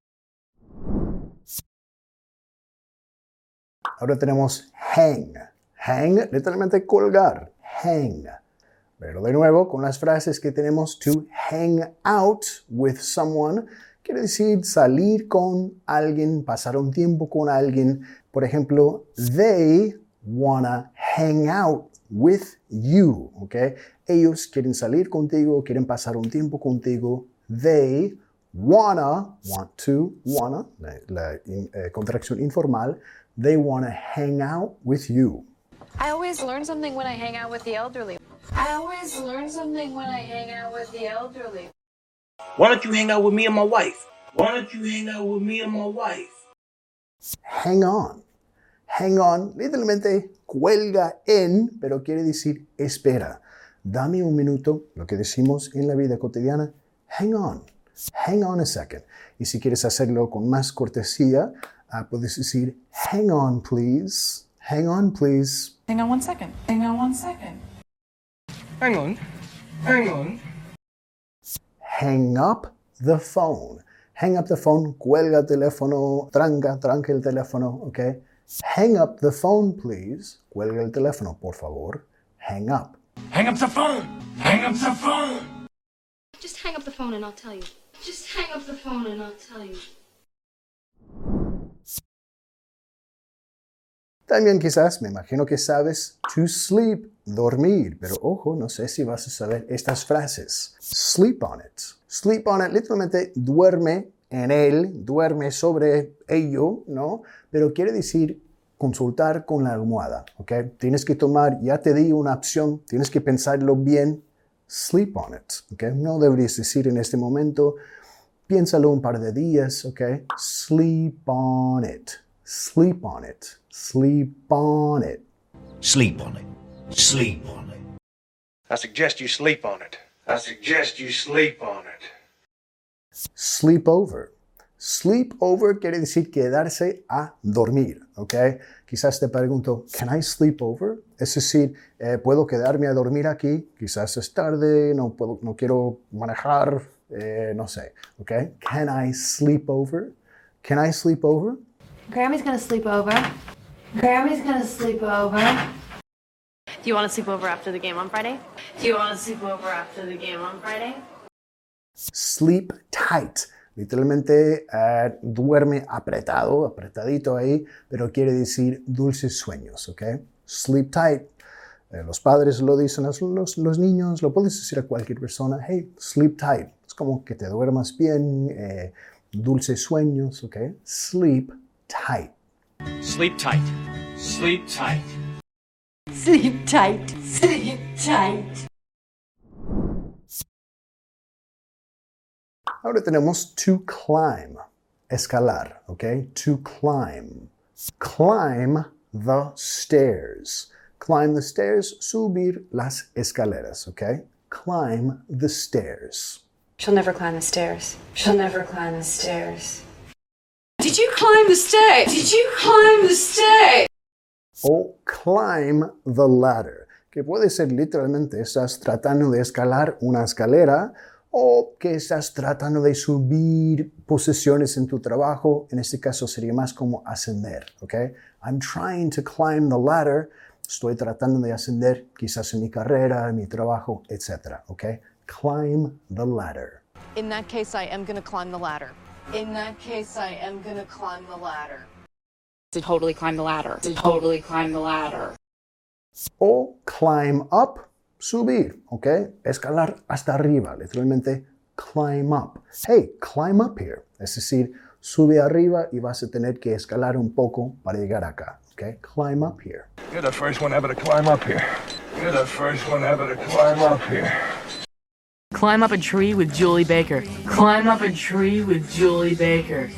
Ahora tenemos hang. Hang, literalmente colgar. Hang. Pero de nuevo, con las frases que tenemos, to hang out with someone, quiere decir salir con alguien, pasar un tiempo con alguien. Por ejemplo, they wanna hang out with you, ¿ok? Ellos quieren salir contigo, quieren pasar un tiempo contigo. They wanna, want to, wanna, la, la in, eh, contracción informal. They want to hang out with you. I always learn something when I hang out with the elderly. I always learn something when I hang out with the elderly. Why don't you hang out with me and my wife? Why don't you hang out with me and my wife? Hang on. Hang on, literalmente cuelga en, pero quiere decir espera. Dame un minuto, lo que decimos en la vida cotidiana, hang on. Hang on a second. Y si quieres hacerlo con más cortesía, Uh, puedes decir, hang on, please. Hang on, please. Hang on one second. Hang on one second. Hang on. Hang on. Hang up the phone. Hang up the phone. Cuelga el teléfono. Tranca, tranca el teléfono. ¿Ok? Hang up the phone, please. Cuelga el teléfono, por favor. Hang up. Hang up the phone. Hang up the phone. Just hang up the phone and I'll tell you. Just hang up the phone and I'll tell you. También quizás, me imagino que sabes, to sleep, dormir. Pero ojo, no sé si vas a saber estas frases. Sleep on it. Sleep on it, literalmente duerme en él, duerme sobre ello, ¿no? Pero quiere decir consultar con la almohada, ¿ok? Tienes que tomar, ya te di una opción, tienes que pensarlo bien. Sleep on it, ¿ok? No deberías decir en este momento, piénsalo un par de días, ¿ok? Sleep on it. Sleep on it. Sleep on it. Sleep on it. Sleep on it. I suggest you sleep on it. I suggest you sleep on it. Sleep over. Sleep over quiere decir quedarse a dormir, ¿ok? Quizás te pregunto, ¿can I sleep over? Es decir, eh, ¿puedo quedarme a dormir aquí? Quizás es tarde, no, puedo, no quiero manejar, eh, no sé, ¿ok? Can I sleep over? Can I sleep over? Grammy's gonna sleep over. Grammy's gonna sleep over. Do you want to sleep over after the game on Friday? Do you want to sleep over after the game on Friday? Sleep tight. Literalmente uh, duerme apretado, apretadito ahí, pero quiere decir dulces sueños, ¿ok? Sleep tight. Eh, los padres lo dicen a los, los niños, lo puedes decir a cualquier persona. Hey, sleep tight. Es como que te duermas bien, eh, dulces sueños, ¿ok? Sleep tight. Sleep tight. Sleep tight. Sleep tight. Sleep tight. Ahora tenemos to climb, escalar, ¿ok? To climb. Climb the stairs. Climb the stairs, subir las escaleras, ¿ok? Climb the stairs. She'll never climb the stairs. She'll never climb the stairs. Did you climb the stairs? Did you climb the stairs? O climb the ladder, que puede ser literalmente estás tratando de escalar una escalera o que estás tratando de subir posiciones en tu trabajo. En este caso sería más como ascender, ¿ok? I'm trying to climb the ladder. Estoy tratando de ascender quizás en mi carrera, en mi trabajo, etcétera, ¿ok? Climb the ladder. In that case, I am going to climb the ladder. In that case, I am going to climb the ladder. To totally climb the ladder. To totally climb the ladder. O climb up, subir, ¿ok? Escalar hasta arriba, literalmente climb up. Hey, climb up here. Es decir, sube arriba y vas a tener que escalar un poco para llegar acá, ¿ok? Climb up here. You're the first one ever to climb up here. You're the first one ever to climb up here. Climb up a tree with Julie Baker. Climb up a tree with Julie Baker.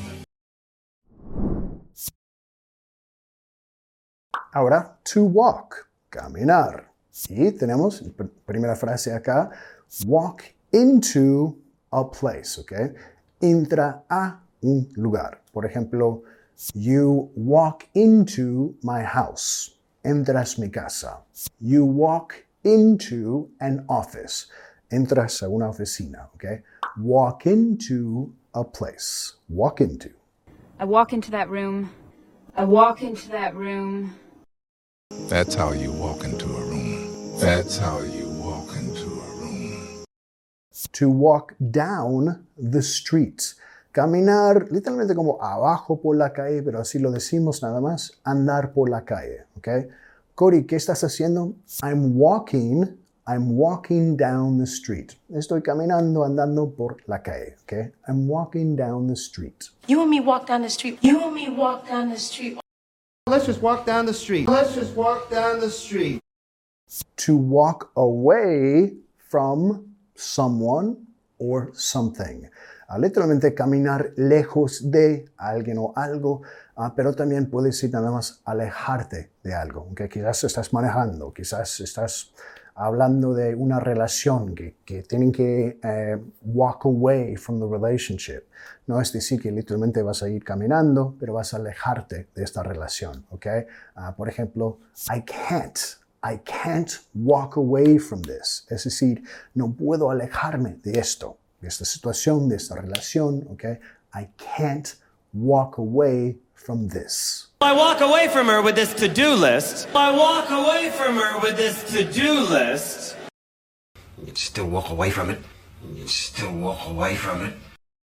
Ahora, to walk, caminar. Y tenemos la primera frase acá, walk into a place, ¿ok? Entra a un lugar. Por ejemplo, you walk into my house. Entras mi casa. You walk into an office. Entras a una oficina, ¿ok? Walk into a place. Walk into. I walk into that room. I walk into that room. That's how you walk into a room. That's how you walk into a room. To walk down the street. Caminar literalmente como abajo por la calle, pero así lo decimos nada más, andar por la calle, ¿ok? Cody, ¿qué estás haciendo? I'm walking, I'm walking down the street. Estoy caminando, andando por la calle, ¿ok? I'm walking down the street. You and me walk down the street. You and me walk down the street. Let's just walk down the street. Let's just walk down the street. To walk away from someone or something. Uh, literalmente caminar lejos de alguien o algo, uh, pero también puedes decir nada más alejarte de algo. Okay? Quizás estás manejando, quizás estás hablando de una relación que, que tienen que uh, walk away from the relationship. No es decir que literalmente vas a ir caminando, pero vas a alejarte de esta relación. Okay? Uh, por ejemplo, I can't. I can't walk away from this. Es decir, no puedo alejarme de esto, de esta situación, de esta relación, okay? I can't walk away from this. I walk away from her with this to-do list. I walk away from her with this to-do list. You'd still walk away from it. You'd still walk away from it.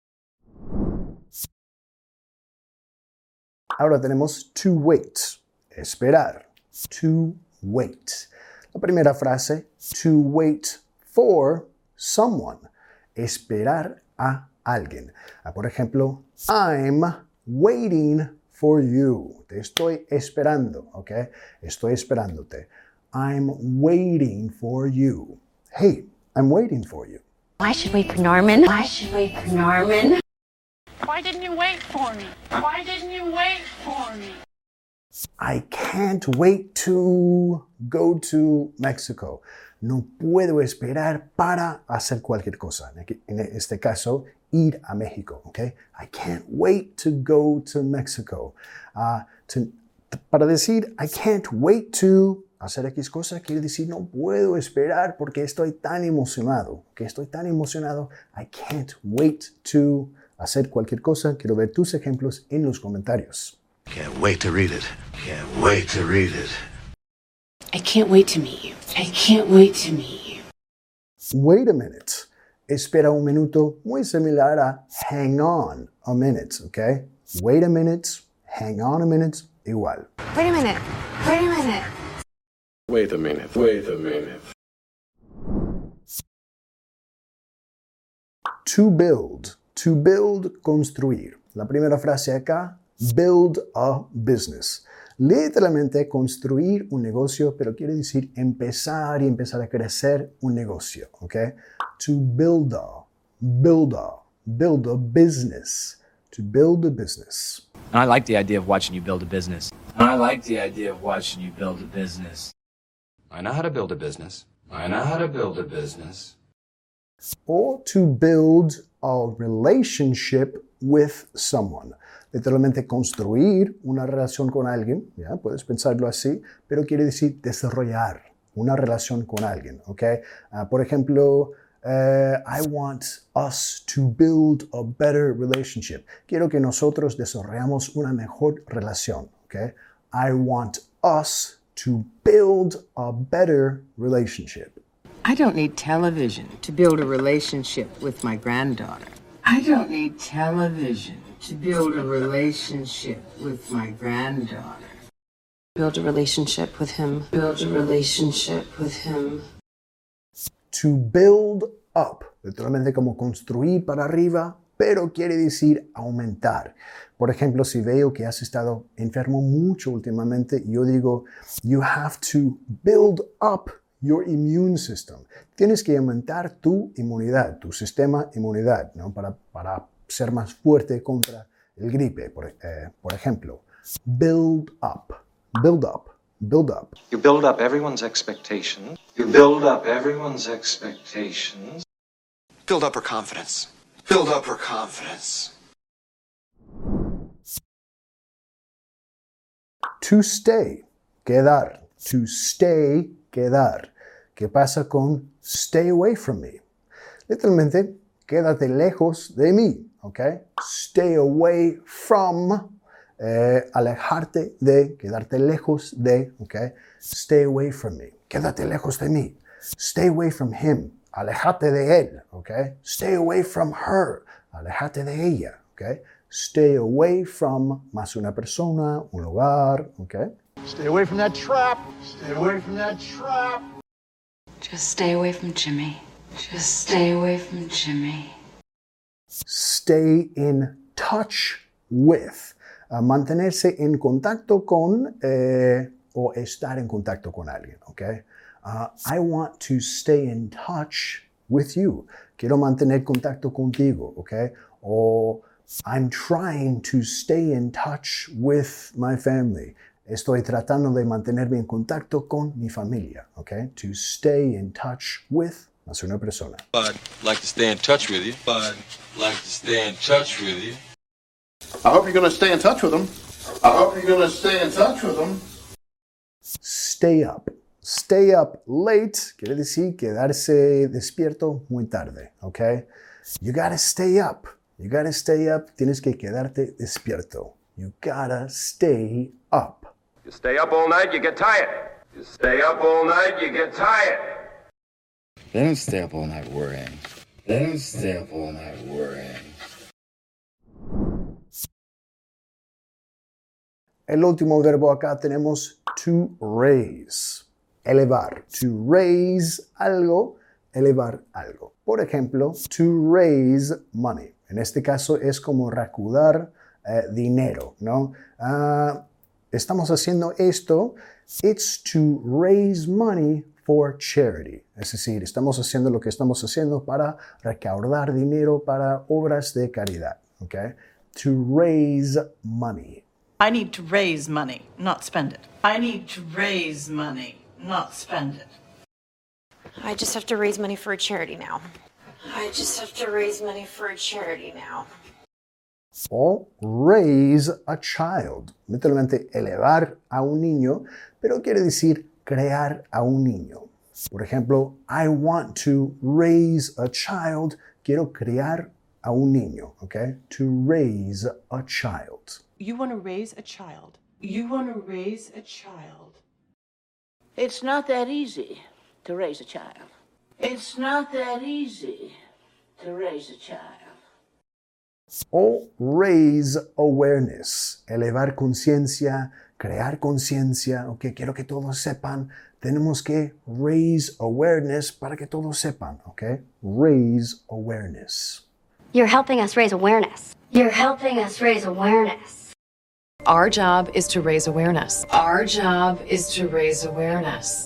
Ahora tenemos to wait, esperar. To wait. La primera frase, to wait for someone, esperar a alguien. Ah, por ejemplo, I'm waiting for you. Te estoy esperando, ¿ok? Estoy esperándote. I'm waiting for you. Hey, I'm waiting for you. I should wait for Norman. I should wait for Norman. Why didn't you wait for me? Why didn't you wait for me? I can't wait to go to Mexico. No puedo esperar para hacer cualquier cosa. En este caso, ir a México, ¿ok? I can't wait to go to Mexico. Uh, to, para decir I can't wait to hacer X cosa, quiere decir no puedo esperar porque estoy tan emocionado, que estoy tan emocionado. I can't wait to hacer cualquier cosa. Quiero ver tus ejemplos en los comentarios. Can't wait to read it. Can't wait to read it. I can't wait to meet you. I can't wait to meet you. Wait a minute. Espera un minuto, muy similar a hang on a minute, ¿ok? Wait a minute, hang on a minute, igual. Wait a minute. Wait a minute. Wait a minute, wait a minute. To build. To build, construir. La primera frase acá, build a business. Literalmente construir un negocio, pero quiere decir empezar y empezar a crecer un negocio, ¿ok? To build a, build a, build a business. To build a business. I like the idea of watching you build a business. I like the idea of watching you build a business. I know how to build a business. I know how to build a business. Or to build a relationship with someone. Literalmente construir una relación con alguien, ¿ya? Puedes pensarlo así, pero quiere decir desarrollar una relación con alguien, ¿ok? Uh, por ejemplo, uh, I want us to build a better relationship. Quiero que nosotros desarrollemos una mejor relación, ¿ok? I want us to build a better relationship. I don't need television to build a relationship with my granddaughter. I don't need television to build a relationship with my granddaughter. Build a relationship with him. Build a relationship with him. To build up, literalmente como construir para arriba, pero quiere decir aumentar. Por ejemplo, si veo que has estado enfermo mucho últimamente, yo digo, you have to build up your immune system. Tienes que aumentar tu inmunidad, tu sistema inmunidad, ¿no? Para, para ser más fuerte contra el gripe, por, eh, por ejemplo. Build up, build up, build up. You build up everyone's expectations. You build up everyone's expectations. Build up her confidence. Build up her confidence. To stay, quedar. To stay, quedar. ¿Qué pasa con stay away from me? Literalmente, quédate lejos de mí, ¿ok? Stay away from, eh, alejarte de, quedarte lejos de, ¿ok? Stay away from me, quédate lejos de mí. Stay away from him, alejate de él, ¿ok? Stay away from her, alejate de ella, ¿ok? Stay away from más una persona, un lugar, ¿ok? Stay away from that trap. Stay away from that trap. Just stay away from Jimmy. Just stay away from Jimmy. Stay in touch with. Uh, mantenerse en contacto con eh, o estar en contacto con alguien, ¿ok? Uh, I want to stay in touch with you. Quiero mantener contacto contigo, ¿ok? O I'm trying to stay in touch with my family. Estoy tratando de mantenerme en contacto con mi familia, ¿ok? To stay in touch with más una persona. I'd like to stay in touch with you. I'd like to stay in touch with you. I hope you're going to stay in touch with them. I hope you're going to stay in touch with them. Stay up. Stay up late quiere decir quedarse despierto muy tarde, ¿ok? You gotta stay up. You gotta stay up. Tienes que quedarte despierto. You gotta stay up. You stay up all night, you get tired. You stay up all night, you get tired. They don't stay up all night worrying. They don't stay up all night worrying. El último verbo acá tenemos to raise, elevar. To raise algo, elevar algo. Por ejemplo, to raise money. En este caso es como recaudar eh, dinero, ¿no? Uh, estamos haciendo esto. It's to raise money for charity. Es decir, estamos haciendo lo que estamos haciendo para recaudar dinero para obras de caridad. Okay? To raise money. I need to raise money, not spend it. I need to raise money, not spend it. I just have to raise money for a charity now. I just have to raise money for a charity now. O raise a child, literalmente elevar a un niño, pero quiere decir crear a un niño. Por ejemplo, I want to raise a child, quiero crear a un niño, okay? To raise a child. You want to raise a child. You want to raise a child. It's not that easy to raise a child. It's not that easy to raise a child. O raise awareness, elevar conciencia, crear conciencia, ok, quiero que todos sepan, tenemos que raise awareness para que todos sepan, ok, raise awareness. You're helping us raise awareness. You're helping us raise awareness. Our job is to raise awareness. Our job is to raise awareness.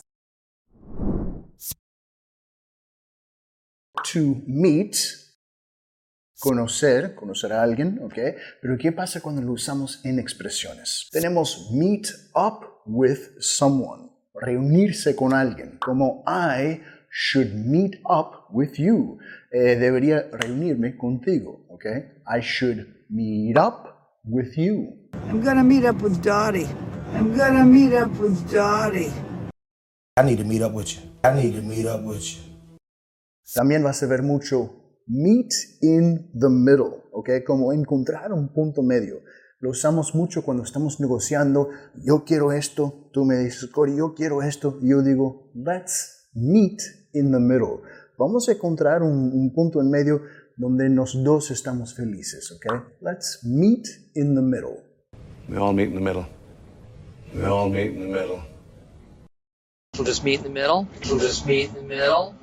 To meet, conocer, conocer a alguien, ¿ok? Pero ¿qué pasa cuando lo usamos en expresiones? Tenemos meet up with someone, reunirse con alguien, como I should meet up with you. Eh, debería reunirme contigo, ¿ok? I should meet up with you. I'm gonna meet up with Dottie. I'm gonna meet up with Dottie. I need to meet up with you. I need to meet up with you. También vas a ver mucho meet in the middle, ¿ok? Como encontrar un punto medio. Lo usamos mucho cuando estamos negociando. Yo quiero esto, tú me dices, Cory, yo quiero esto. Y yo digo, let's meet in the middle. Vamos a encontrar un, un punto en medio donde los dos estamos felices, ¿ok? Let's meet in the middle. We all meet in the middle. We all meet in the middle. We'll just meet in the middle. We'll just meet in the middle.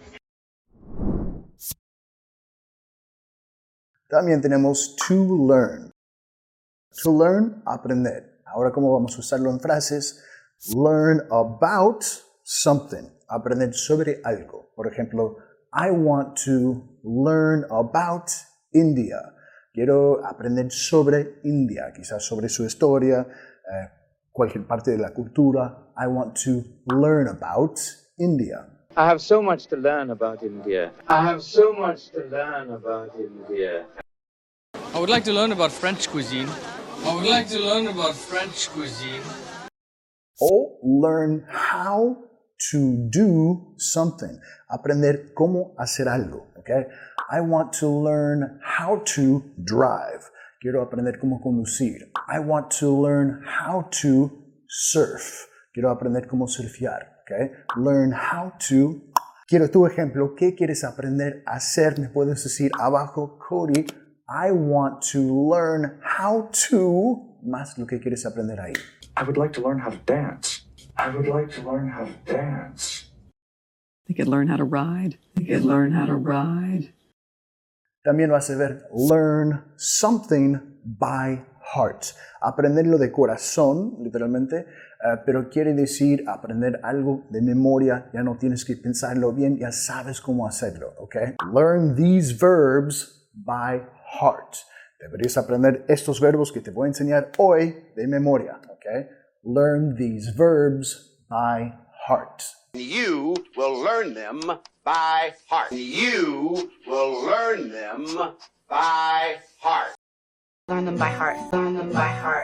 También tenemos to learn. To learn, aprender. Ahora, ¿cómo vamos a usarlo en frases? Learn about something. Aprender sobre algo. Por ejemplo, I want to learn about India. Quiero aprender sobre India, quizás sobre su historia, eh, cualquier parte de la cultura. I want to learn about India. I have so much to learn about India. I have so much to learn about India. I would like to learn about French cuisine. I would like to learn about French cuisine. O learn how to do something. Aprender cómo hacer algo, okay? I want to learn how to drive. Quiero aprender cómo conducir. I want to learn how to surf. Quiero aprender cómo surfear, okay? Learn how to. Quiero tu ejemplo. ¿Qué quieres aprender a hacer? Me puedes decir abajo, Cory, I want to learn how to. Más lo que quieres aprender ahí. I would like to learn how to dance. I would like to learn how to dance. They could learn how to ride. They could learn how to ride. También vas a ver learn something by heart. Aprenderlo de corazón, literalmente, uh, pero quiere decir aprender algo de memoria. Ya no tienes que pensarlo bien, ya sabes cómo hacerlo, ¿ok? Learn these verbs by heart. Deberías aprender estos verbos que te voy a enseñar hoy de memoria, ¿ok? Learn these verbs by heart. You will learn them by heart. You will learn them by heart. Learn them by heart. Learn them by heart.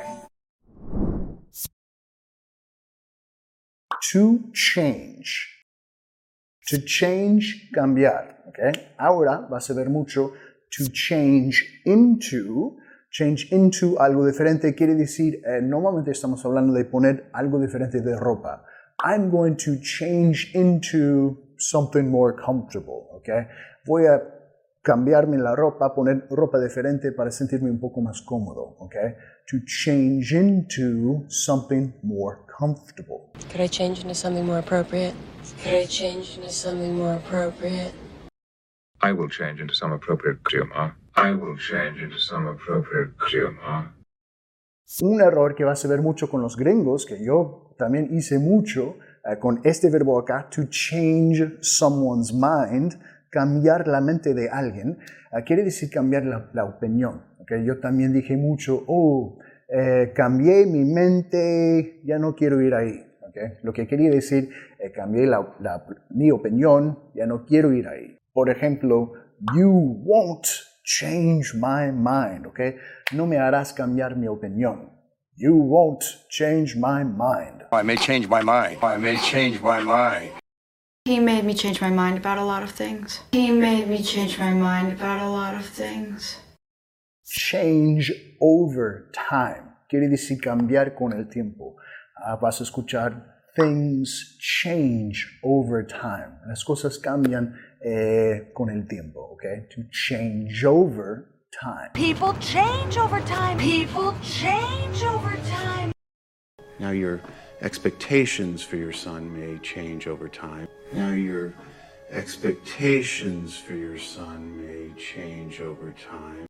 To change. To change, cambiar. ¿Okay? Ahora vas a ver mucho to change into. Change into algo diferente quiere decir, eh, normalmente estamos hablando de poner algo diferente de ropa. I'm going to change into something more comfortable. ¿Okay? Voy a cambiarme la ropa, poner ropa diferente para sentirme un poco más cómodo. ¿Okay? To change into something more comfortable. Could I change into something more appropriate? Could I change into something more appropriate? I will change into some appropriate idioma. I will change into some appropriate idioma. Un error que vas a ver mucho con los gringos, que yo también hice mucho, uh, con este verbo acá, to change someone's mind, cambiar la mente de alguien, uh, quiere decir cambiar la, la opinión. Okay? Yo también dije mucho, oh, eh, cambié mi mente, ya no quiero ir ahí. Okay? Lo que quería decir, eh, cambié la, la, mi opinión, ya no quiero ir ahí. Por ejemplo, You won't change my mind, ¿ok? No me harás cambiar mi opinión. You won't change my mind. I may change my mind. I may change my mind. He made me change my mind about a lot of things. He made me change my mind about a lot of things. Change over time. Quiere decir cambiar con el tiempo. Uh, vas a escuchar things change over time. Las cosas cambian eh, con el tiempo, ¿ok? To change over time. People change over time. People change over time. Now your expectations for your son may change over time. Now your expectations for your son may change over time.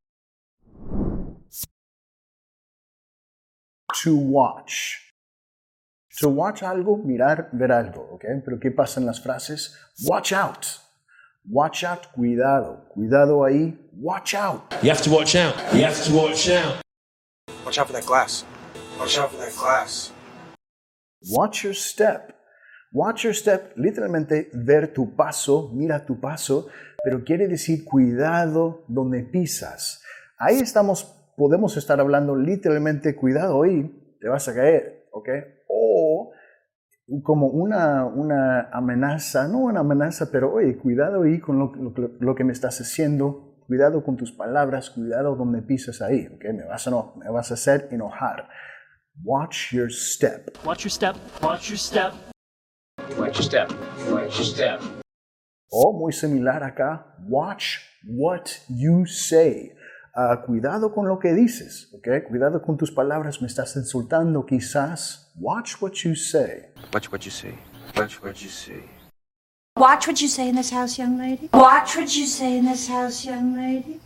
To watch. To watch algo, mirar, ver algo, ¿ok? Pero ¿qué pasa en las frases? Watch out. Watch out, cuidado. Cuidado ahí, watch out. You have to watch out. You have to watch out. Watch out for that glass. Watch out for that glass. Watch your step. Watch your step, literalmente ver tu paso, mira tu paso, pero quiere decir cuidado donde pisas. Ahí estamos, podemos estar hablando literalmente, cuidado ahí, te vas a caer, ¿ok? O como una, una amenaza, no una amenaza, pero oye, cuidado ahí con lo, lo, lo que me estás haciendo, cuidado con tus palabras, cuidado donde pisas ahí, ¿ok? Me vas a, no, me vas a hacer enojar. Watch your step. Watch your step. Watch your step. Watch your step. Watch your step. O muy similar acá, watch what you say. Uh, cuidado con lo que dices, ¿ok? Cuidado con tus palabras, me estás insultando quizás. Watch what you say. Watch what you say. Watch what you say. Watch what you say in this house, young lady. Watch what you say in this house, young lady.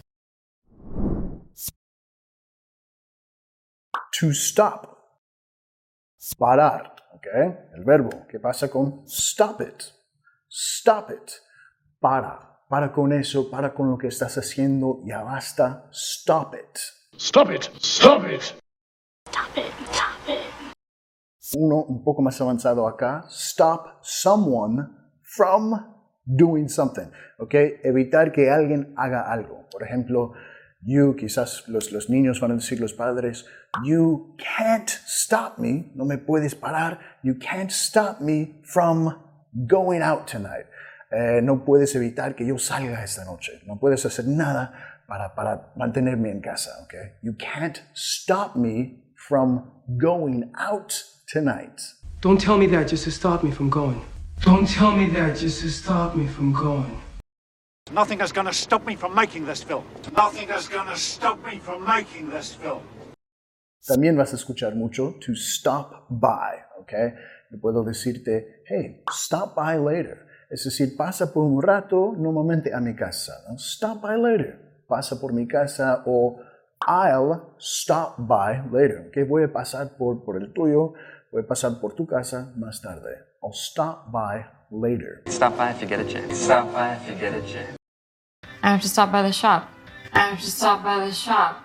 To stop. Parar, ¿ok? El verbo. ¿Qué pasa con stop it? Stop it. Para. Para con eso, para con lo que estás haciendo, ya basta. Stop it. Stop it. Stop it. Stop it. Stop it. Uno un poco más avanzado acá. Stop someone from doing something. ¿Ok? Evitar que alguien haga algo. Por ejemplo, you, quizás los, los niños van a decir los padres, you can't stop me. No me puedes parar. You can't stop me from going out tonight. Eh, no puedes evitar que yo salga esta noche. No puedes hacer nada para, para mantenerme en casa, okay? You can't stop me from going out tonight. Don't tell me that just to stop me from going. Don't tell me that just to stop me from going. Nothing is going to stop me from making this film. Nothing is going to stop me from making this film. También vas a escuchar mucho to stop by, okay? Yo puedo decirte, hey, stop by later. Es decir, pasa por un rato, normalmente a mi casa, ¿no? Stop by later. Pasa por mi casa o I'll stop by later. Okay? Voy a pasar por, por el tuyo, voy a pasar por tu casa más tarde. I'll stop by later. Stop by if you get a chance. Stop by if you get a chance. I have to stop by the shop. I have to stop by the shop.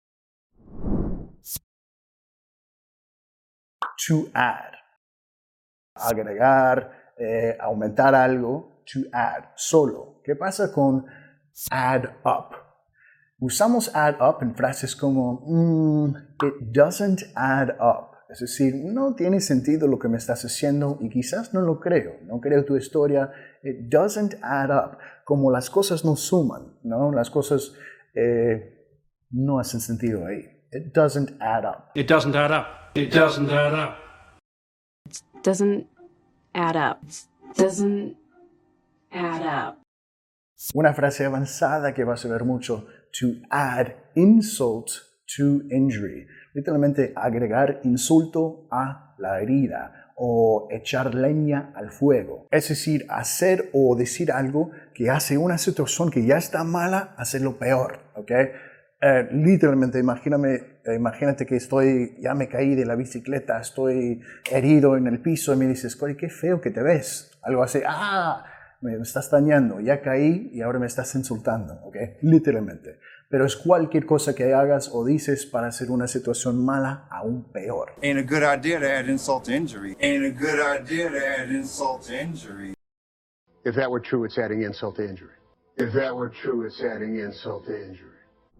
To add. Agregar. Eh, aumentar algo, to add, solo. ¿Qué pasa con add up? Usamos add up en frases como mm, it doesn't add up. Es decir, no tiene sentido lo que me estás haciendo y quizás no lo creo. No creo tu historia. It doesn't add up. Como las cosas no suman, ¿no? Las cosas eh, no hacen sentido ahí. It doesn't add up. It doesn't add up. It doesn't add up. It doesn't add up. Doesn't add up. Una frase avanzada que vas a ver mucho. To add insult to injury. Literalmente agregar insulto a la herida o echar leña al fuego. Es decir, hacer o decir algo que hace una situación que ya está mala, hacerlo peor. ¿Ok? Eh, literalmente, imagíname, eh, imagínate que estoy, ya me caí de la bicicleta, estoy herido en el piso y me dices, Cory, qué feo que te ves. Algo así, ah, me estás dañando, ya caí y ahora me estás insultando, ¿ok? Literalmente. Pero es cualquier cosa que hagas o dices para hacer una situación mala aún peor. Ain't a good idea to add insult to injury. Ain't a good idea to add insult to injury. If that were true, it's adding insult to injury. If that were true, it's adding insult to injury.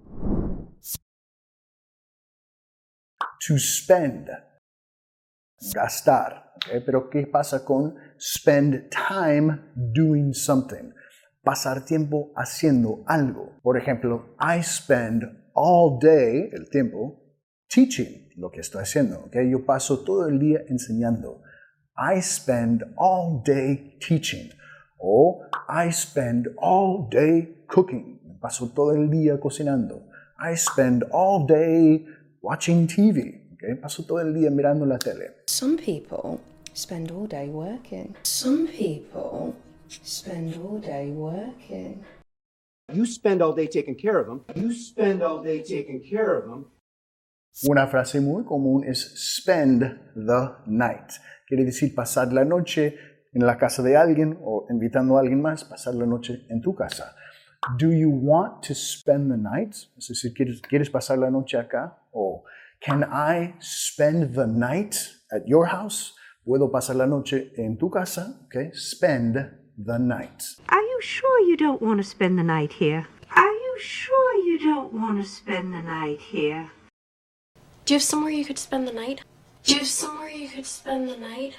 To spend. Gastar. ¿Okay? Pero ¿qué pasa con spend time doing something? Pasar tiempo haciendo algo. Por ejemplo, I spend all day, el tiempo, teaching, lo que estoy haciendo. ¿Okay? Yo paso todo el día enseñando. I spend all day teaching. O I spend all day cooking. Paso todo el día cocinando. I spend all day watching T V. Okay? Paso todo el día mirando la tele. Some people spend all day working. Some people spend all day working. You spend all day taking care of them. You spend all day taking care of them. Una frase muy común es spend the night. Quiere decir pasar la noche en la casa de alguien o invitando a alguien más, pasar la noche en tu casa. Do you want to spend the night? Es decir, ¿quieres, ¿quieres pasar la noche acá? O can I spend the night at your house? ¿Puedo pasar la noche en tu casa? Okay. Spend the night. Are you sure you don't want to spend the night here? Are you sure you don't want to spend the night here? Do you have somewhere you could spend the night? Do you have somewhere you could spend the night?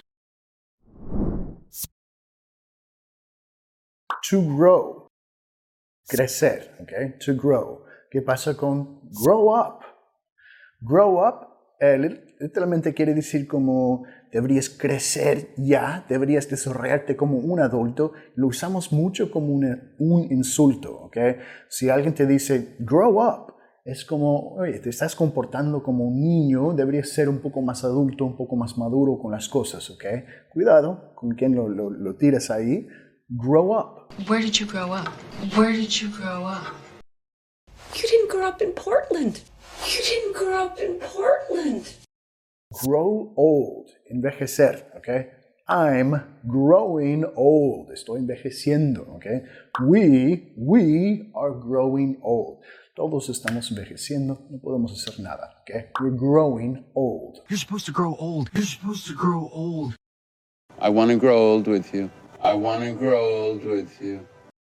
To grow. Crecer, okay? To grow. ¿Qué pasa con grow up? Grow up eh, literalmente quiere decir como deberías crecer ya, deberías desarrollarte como un adulto. Lo usamos mucho como una, un insulto, okay? Si alguien te dice grow up, es como, oye, te estás comportando como un niño, deberías ser un poco más adulto, un poco más maduro con las cosas, ¿ok? Cuidado con quien lo, lo, lo tiras ahí. Grow up. Where did you grow up? Where did you grow up? You didn't grow up in Portland. You didn't grow up in Portland. Grow old. Envejecer, ¿ok? I'm growing old. Estoy envejeciendo, ¿ok? We, we are growing old. Todos estamos envejeciendo, no podemos hacer nada, ¿ok? We're growing old. You're supposed to grow old. You're supposed to grow old. I want to grow old with you. I want to grow old with you.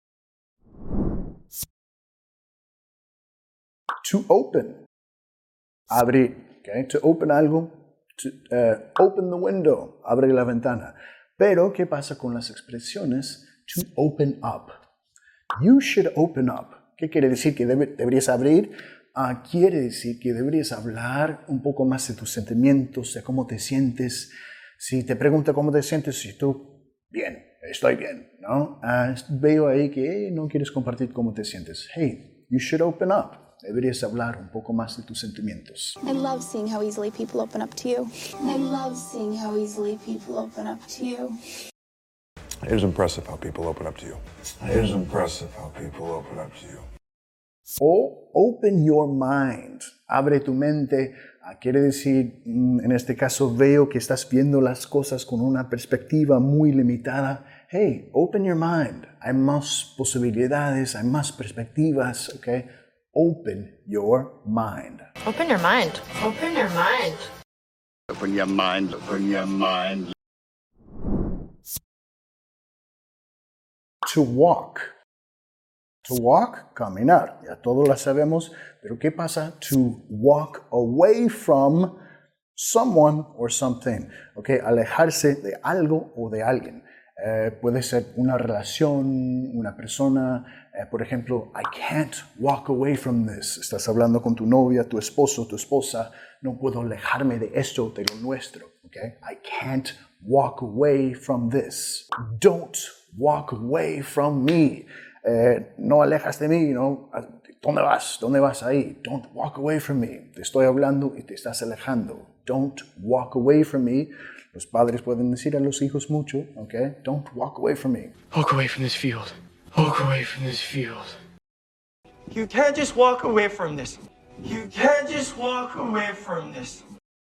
To open. Abrir, ¿ok? To open algo. To, uh, open the window. Abre la ventana. Pero, ¿qué pasa con las expresiones to open up? You should open up. ¿Qué quiere decir? ¿Que debe, deberías abrir? Uh, quiere decir que deberías hablar un poco más de tus sentimientos, de cómo te sientes. Si te pregunta cómo te sientes, si tú, bien, estoy bien, ¿no? Uh, veo ahí que hey, no quieres compartir cómo te sientes. Hey, you should open up. Deberías hablar un poco más de tus sentimientos. I love seeing how easily people open up to you. I love seeing how easily people open up to you. It is impressive how people open up to you. It is impressive how people open up to you. O open your mind. Abre tu mente. Quiere decir, en este caso, veo que estás viendo las cosas con una perspectiva muy limitada. Hey, open your mind. Hay más posibilidades, hay más perspectivas, ¿ok? Open your mind. Open your mind. Open your mind. Open your mind. Open your mind. To walk. To walk, caminar. Ya todos lo sabemos. Pero ¿qué pasa? To walk away from someone or something. Okay, alejarse de algo o de alguien. Eh, puede ser una relación, una persona. Eh, por ejemplo, I can't walk away from this. Estás hablando con tu novia, tu esposo, tu esposa. No puedo alejarme de esto, de lo nuestro. Okay? I can't walk away from this. Don't walk away from me. Eh, no alejas de mí, ¿no? ¿Dónde vas? ¿Dónde vas ahí? Don't walk away from me. Te estoy hablando y te estás alejando. Don't walk away from me. Los padres pueden decir a los hijos mucho, ¿ok? Don't walk away from me. Walk away from this field. Walk away from this field. You can't just walk away from this. You can't just walk away from this.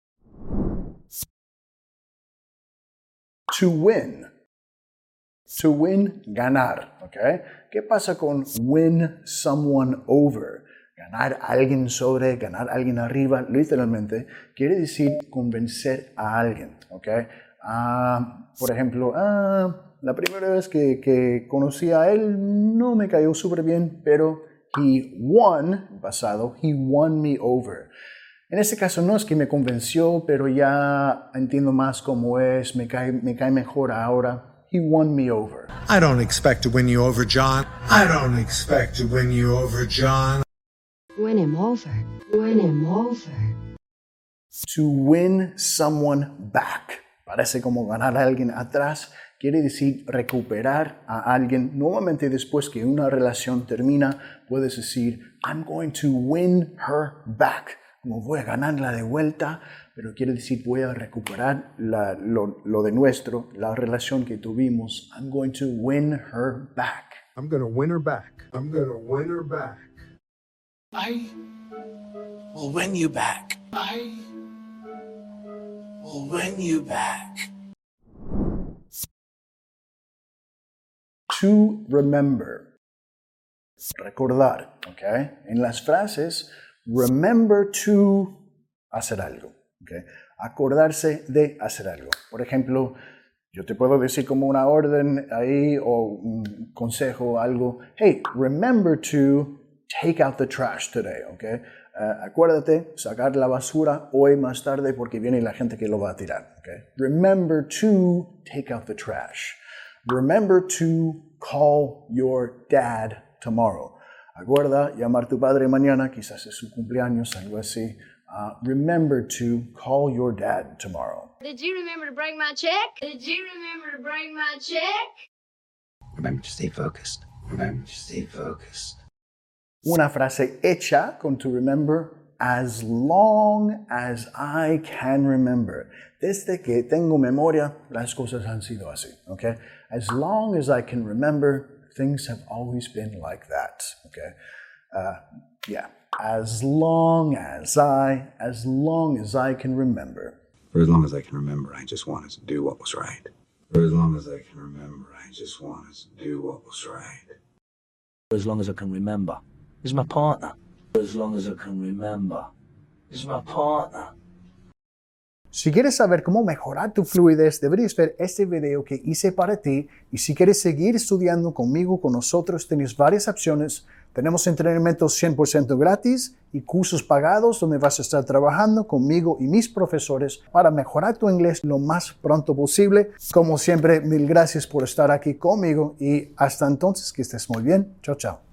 To win. To win, ganar, ¿ok? ¿Qué pasa con win someone over? Ganar a alguien sobre, ganar a alguien arriba, literalmente, quiere decir convencer a alguien, ¿ok? Uh, por ejemplo, uh, la primera vez que, que conocí a él no me cayó súper bien, pero he won, pasado, he won me over. En este caso no es que me convenció, pero ya entiendo más cómo es, me cae, me cae mejor ahora. He won me over. I don't expect to win you over, John. I don't expect to win you over, John. Win him over. Win him over. To win someone back. Parece como ganar a alguien atrás. Quiere decir recuperar a alguien. Nuevamente después que una relación termina, puedes decir, I'm going to win her back. Como voy a ganarla de vuelta, pero quiere decir voy a recuperar la, lo, lo de nuestro, la relación que tuvimos. I'm going to win her back. I'm going to win her back. I'm going to win her back. I will win you back. I will win you back. To remember. Recordar, ¿ok? En las frases, remember to hacer algo, ¿ok? Acordarse de hacer algo. Por ejemplo, yo te puedo decir como una orden ahí o un consejo, algo. Hey, remember to take out the trash today, ¿ok? Uh, acuérdate sacar la basura hoy más tarde porque viene la gente que lo va a tirar, ¿ok? Remember to take out the trash. Remember to call your dad tomorrow. Acuerda llamar a tu padre mañana, quizás es su cumpleaños, algo así. Uh, remember to call your dad tomorrow. Did you remember to bring my check? Did you remember to bring my check? Remember to stay focused. Remember to stay focused. Una frase hecha con to remember, as long as I can remember. Desde que tengo memoria, las cosas han sido así, okay? As long as I can remember, things have always been like that, okay? Uh, yeah, as long as I, as long as I can remember. For as long as I can remember, I just wanted to do what was right. For as long as I can remember, I just wanted to do what was right. For as long as I can remember, he's my partner. For as long as I can remember, he's my partner. Si quieres saber cómo mejorar tu fluidez, deberías ver este video que hice para ti. Y si quieres seguir estudiando conmigo, con nosotros, tienes varias opciones. Tenemos entrenamientos cien por ciento gratis y cursos pagados donde vas a estar trabajando conmigo y mis profesores para mejorar tu inglés lo más pronto posible. Como siempre, mil gracias por estar aquí conmigo y hasta entonces que estés muy bien. Chao, chao.